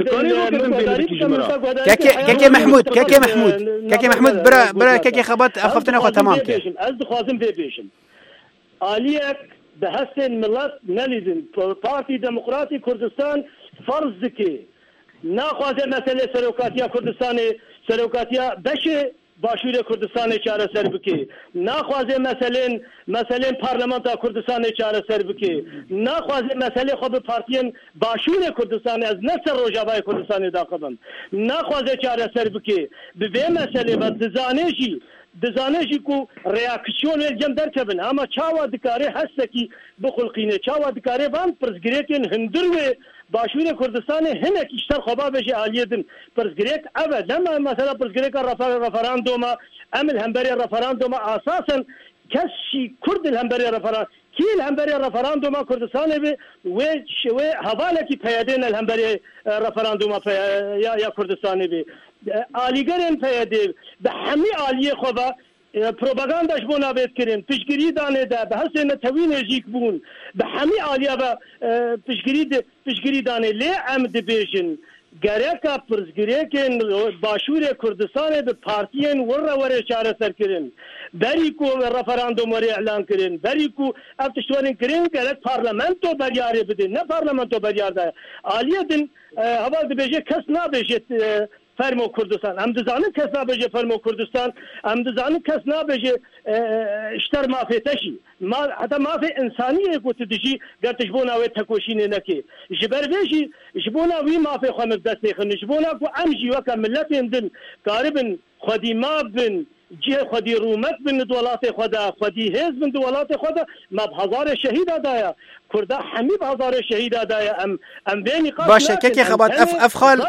كاكي كاكي محمود كاكي محمود كاكي محمود برا برا كاكي خبط اخفتنا خو تمام كي از خازم بيبيشن اليك بحسن ملت نليزن بارتي ديمقراطي كردستان فرض كي ناخذ مساله سلوكاتيه كردستاني سلوكاتيه باش باشوور کوردستان چارەسەر بکێ ناخوازێ مەسەلێن مەسەلێن پارلەمانتا کوردستان چارەسەر بکێ ناخوازێ مەسەلێ خۆ بە پارتیەن باشوور کوردستان ئەز نەسەر ڕۆژاوای کوردستانی داقبم ناخوازێ چارەسەر بکێ ببێ مەسەلێ بە دزانێژی دزانێژی و ڕیاکسیۆن جەم دەرکەبن ئەمە چاوا دکارێ هەستێکی بخڵقینێ چاوا دکارێ بان پرسگرێکێن هەندروێ باشوور کوردستانی هەنێک ئیشتر خۆبا بێژێ عالیەدن پرسگرێک ئەوە لەمە مەسەلا پرسگرێکە ڕەفەراندۆمە ئەم هەمبەرێ ڕەفەراندۆمە ئاساسن کەسی کورد هەمبەرێ ڕەفەران کیل هەمبەرێ ڕەفەراندۆمە کوردستانی بێ وێ شوێ هەڤالێکی پەیەدێنە هەمبەرێ ڕەفەراندۆمە یا کوردستانی بێ ئالیگەرێن پەیەدێ بە هەمی ئالیە خۆبە پروپاگانداش بۆ نابێت کردن پشگیری دانێدا بە هەستێ نەتەوی نێژیک بوون بە هەمی ئالیا بە پشگیری پشگیری دانێ لێ ئەم دەبێژن گەرەکە پرسگرێکن باشوورێ کوردستانê bi partiyên were were çareserkirin berî ku referandum were elan kirin berî ku ev tiştwarên kirin gerek parlamento beryarê bidin ne parlamento beryar daye aliyê din heva dibêje kes nabêje fermo Kurdistan em dizanin kes nabêje fermo Kurdistan em dizanin kes nabêje işter mafêteşî ma heta mafê insaniyê ku tu dijî ger tu ji bo navê tekoşînê nekê ji ber vê jî ji bo nav wî mafê xwe min dest nêxin ji bo nav ku em jî weke milletên din karibin xwedî mav bin cihê xwedî rûmet bin li welatê xwe de xwedî hêz bin di welatê xwe de me bi hezarê şehîd daye Kurda hemî bi hezarê şehîd daye em em bê nîqaş باشه kekê xebat ev ev xal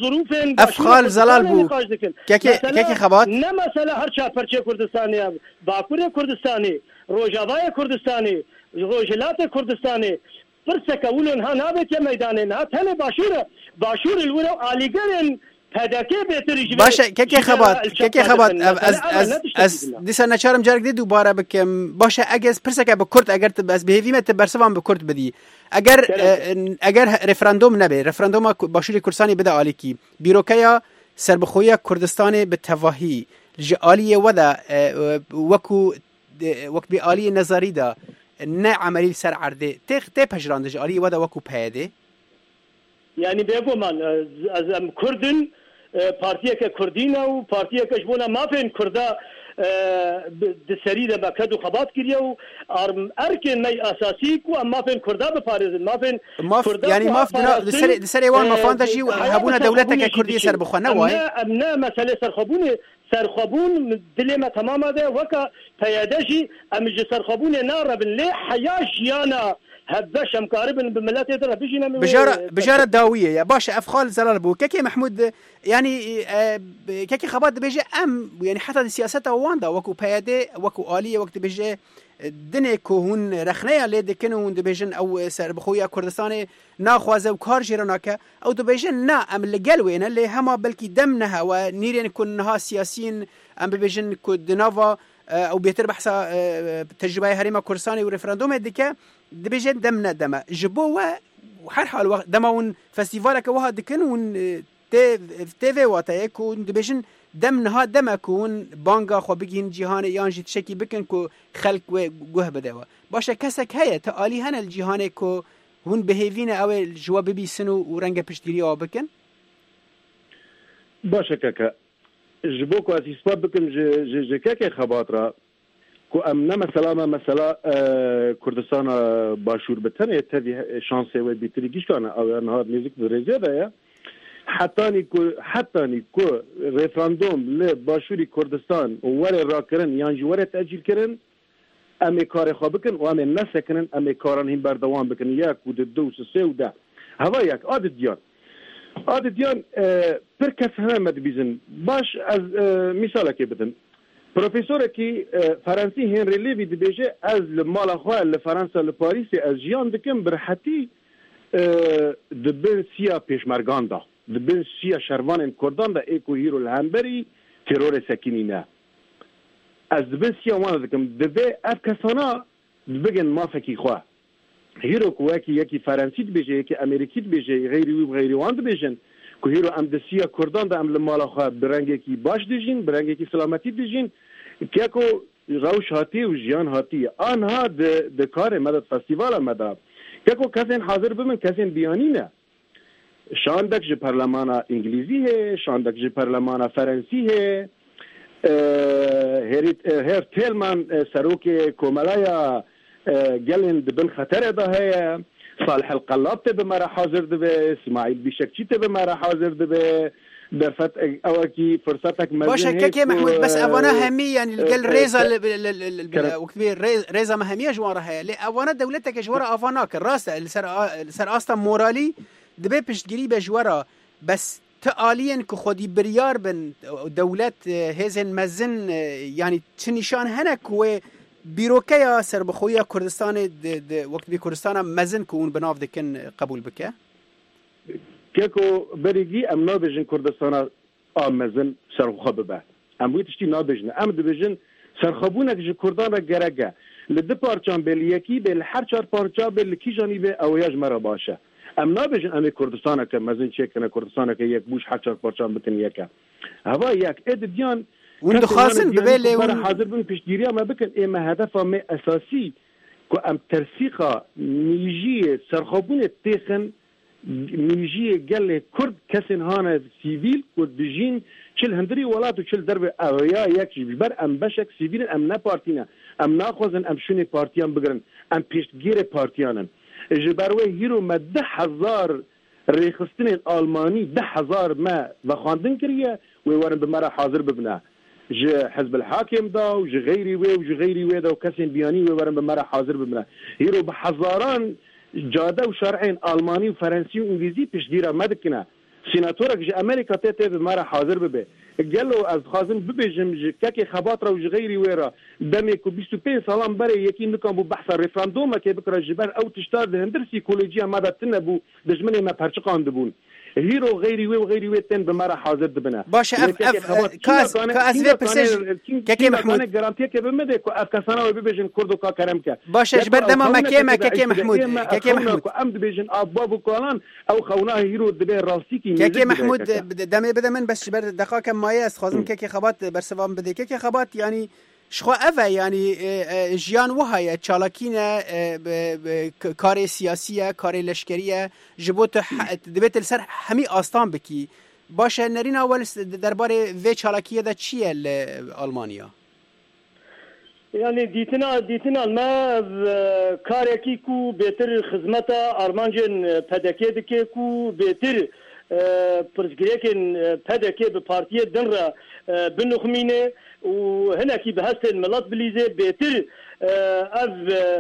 ev xal zelal bû kekê kekê xebat ne mesele her çaperçê Kurdistanê Bakurê Kurdistanê Rojavayê Kurdistanê Rojhilatê Kurdistanê pirseke wilên ha nabêje meydanê ha tenê başûr başûr li were alîgerên باشه kekê xebat kekê xebat ez ez ez dîsa neçarim carek dê dubare bikim baشه egez pirseke bi Kurd eger ez bihêvî me te bersivan bi Kurd bidî eger eger referandum nebe referanduma Başûrê Kurdistanê bide alîkî bîrokeya serbixweya Kurdistanê bi tevahî ji aliyê we de wekû wek bî aliyê nezarî da ne emelî ser erdê tê tê pejirandî ji aliyê we de wekû peyedê yani bêgoman ez em Kurdin partiyeke Kurdîne û partiyeke ji bona mafên Kurda di serî de me ket û xebat kiriye û erkên me esasî ku em mafên Kurda biparêzin mafên yani maf di serê wan mafan de jî hebûna dewleteke Kurdiyê serbixwe ne waye em ne mesele serxwebûnê serxwebûn dilê me temama de weka peyede jî em ji serxwebûnê narebin lê heya jiyana هذاش ام قارب بالملات يدرى بيجينا بجاره بجاره داويه يا باشا افخال زلال بو كيكي محمود يعني كيكي خبات بيجي ام يعني حتى سياسته واندا وكو بيادي وكو اليه وقت بيجي دنيكو هون رخنيه اللي دكنون دبيجن او سر بخويا كردستاني ناخوازه وكار جيراناكا او دبيجن نا ام اللي قالوين اللي هما بلكي دمنها ونيرين كونها سياسيين ام بيجن كودنافا او بيتر بحثا تجربه هريمه كردستاني وريفراندوم ديكا دبيجن دمنا دما جبوا وحر حال وقت دماون فستيفالك وها دكنون تي تي واتاي كون دبيجن دمنها دما كون بانغا خو بگين جهان يانجي تشكي بكن كو خلق و گوه بدوا باشه كسك هيا تعالي هن الجهان كو هون بهيفين او جواب بيسنو ورنگ پشتيري او بكن باشه كاكا جبوكو اسيسبا بكن ج كاكا خباطرا کو امنا مثلا مثلا کردستان باشور بتنه تدی شانس و بیتریگیش کنه او نهار میزیک درجه ده حتی نیکو حتی نیکو رفراندوم ل باشوری کردستان ور راکرن یعنی ور تاجیل کردن امی کار خواب بکن و امی نسکنن امی کاران هم بردوام بکن یک و دو سه و ده هوا یک عادت دیان عادت دیان پر کس همه مد بیزن باش از مثال که بدن پروفیسور کی فرانسی هنری لیوی دبیجه از مال خو ل فرانسا ل پاریس از جیان دکم برحتی دبن سیا پیشمرگان دا دبن سیا شروان کردان دا اکو هیرو الهمبری ترور سکینینه از دبن سیا وان دکم دبه اف کسانا دبگن مافکی خو هیرو کوکی یکی فرانسی دبیجه یکی امریکی دبیجه غیری و غیری وان دبیجن که هیرو ام دسیا کردان دا ام لمال خو برنگی کی باش دیجین برنگی کی سلامتی دیجین که کو روش هاتی و جیان هاتی آنها د د کار مدد فستیوال مدد که کو کسین حاضر بمن کسین بیانی نه شاندک ج پارلمان انگلیزی ہے شاندک ج پارلمان فرانسی ہے هير تيلمان سروكي كومالايا قالن دبن خطر ده هي صالح القلاب تبه مرة حاضر دبه اسماعيل بشكشي تبه مرة حاضر دبه درفت اوكي فرصتك باشا كيكي محمود بس افانا همي يعني قال ريزا وكبير ريزا مهميه جواره هي لا افانا دولتك جواره افاناك الراس سر سر اصلا مورالي دبي بشتگيري بجواره بس تعاليا كخودي بريار بن دولت هزن مزن يعني تنشان هنك و بیروکیا سربخویا کردستان وقت بی کردستان مزن کون بناف دکن قبول بکه کیکو بریگی ام نابجن کردستان آم مزن سرخواه ببه ام بویتشتی نابجن ام دبجن سرخوابونک جه کردان گرگه لده پارچان بیل یکی بیل هر چار پارچا بیل کی جانی به اویاج مرا باشه ام نابجن ام کردستان که مزن چه کنه کردستان که یک بوش هر چار پارچان بکن یکه هوا یک اد دیان وندو خاصن ببالي ون حاضر بن بيشتيري ما بكن اما هدفها ما اساسي كو ام ترسيقه نيجي سرخوبون تيخن نيجي قال كرد كسن هانا سيفيل ودجين شل هندري ولاتو شل درب اويا يكشي بر ام بشك سيفيل ام نا بارتينا ام ناخذن ام شوني بارتيان بگرن ام بيشتگير بارتيانن جبروي هيرو ما ده هزار ريخستن الالماني ده هزار ما وخاندن كريه ويورن بمره حاضر ببنا ج حزب الحاكم دا وج غيري وي وج غيري وي دا وكسن بياني وورن بمره حاضر بمنا هيرو بحزاران جاده وشرعين الماني وفرنسي وانجليزي بيشديره مدكنا سيناتورك ج امريكا تي بمره حاضر ببه قالوا از خازن ببجم ج كاكي خباطره وج غيري ويرا دمي كو بيستو بين سلام بري يكين نكم بو بحث ريفراندوم كي بكره جبر او تشتار هندر سيكولوجيا ماذا تنبو دجمني ما برشقان دبون هيرو غيري وي وغيري وي تن بمره حاضر دبنا باش اف اف كاس كاس في برسج كاكي محمود انا جارانتي كي بمده كو اف كسانه وبيجن كردو كا كرمكا باش جبر دما ما كيما كاكي محمود كاكي محمود ام بيجن ابابو كولان او خوناه هيرو دبي راسيكي كاكي محمود دمي بدا من بس جبر دقائق مايا خازم كاكي خبات برسوام بده كاكي خبات يعني شخوا أفا يعني جيان وهاي تشالكينا كاري سياسية كاري لشكرية جبوت دبيت السر همي آستان بكي باشا نرينا أول درباري في تشالكية دا تشيه لألمانيا يعني ديتنا ديتنا ما كاريكي كو بيتر خدمتا أرمانجن پدكي كو بيتر برزگريكن پدكي بپارتية دنرا بنخمينه وهنا كي بهست الملات بليزه بيتر اف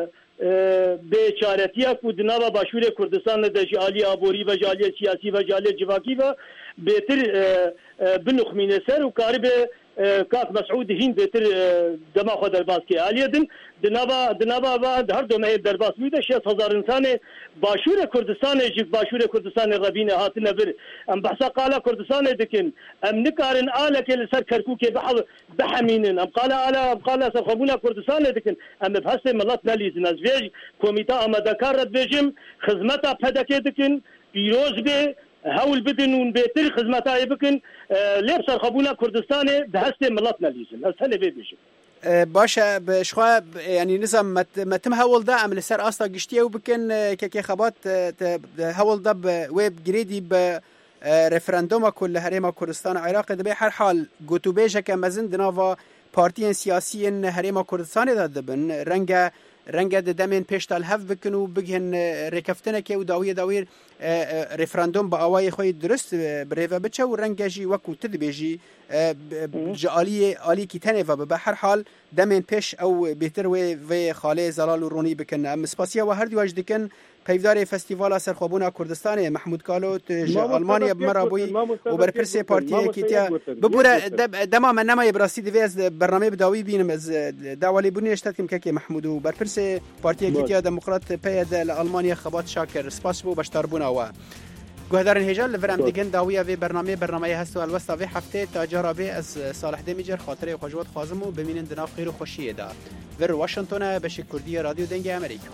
بشارتيا كودنابا باشور كردستان دجي علي ابوري و جاليه سياسي و جاليه جواكي و بيتر بنخمينه سر وقارب كاك مسعود هين بيتر دما خو درباس كي عليدن دنابا دنابا بعد هر دومه درباس ويده شيء هزار انسان باشور كردستان جي باشور كردستان ربينه هاتنا بر ام بحثا قال كردستان دكن ام نكارن آلك لسر كركوك بحض بحمينن ام قال على ام قال سرخبونا كردستان دكن ام بحث ملات ناليز نزويج كوميتا ام دكار بيجم خدمتا پدك دكن بيروز به هول بدن بيتر خدمتا يبكن ليب سرخبونا كردستان بحث ملات ناليز اسهل بيجم باشا بشخوا يعني نظام ما تم هول ده عمل سر اصلا قشتيه وبكن كي خبات هول ده ويب جريدي ب ريفراندوم كل هريما كردستان عراق دبي هر حال گوتو بيجا كمزن دناوا بارتيان سياسيين هريما كردستان ده دبن رنگا رنگا دمن پشتال هف بکنو بگهن رکفتنه که و داوی داویر رفراندوم با آوای خوی درست بریوه بچه و رنگجی وکو تدبیجی جالی آلی کی تنه و به هر حال دمن پش او بهتر و خاله زلال و رونی بکنه مسپاسیا و هر دیواج دکن پیودار فستیوال سرخوابونا کردستان محمود کالوت آلمانیا بمرابوی و برپرس پارتی کیتیا ببوره دما من نما براسی دیوز برنامه بداوی بینم از داولی بونی اشتاتیم که محمود و برپرس پارتی کیتیا دموکرات پید آلمانیا خبات شاکر سپاس بو بشتربونا و گهدارن هجال لورم دیگن داویا و برنامه برنامه هست و الوستا و هفته تاجرا به از صالح دمیجر خاطره خوشوات خازمو ببینن دنا خیر و خوشیه دا ور واشنگتن به کردی رادیو دنگ امریکا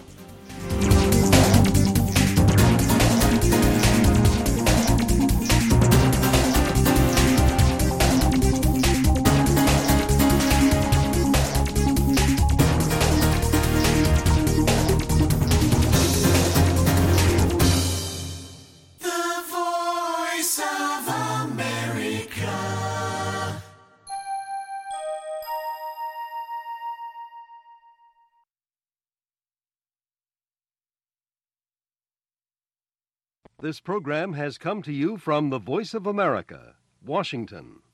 This program has come to you from the Voice of America, Washington.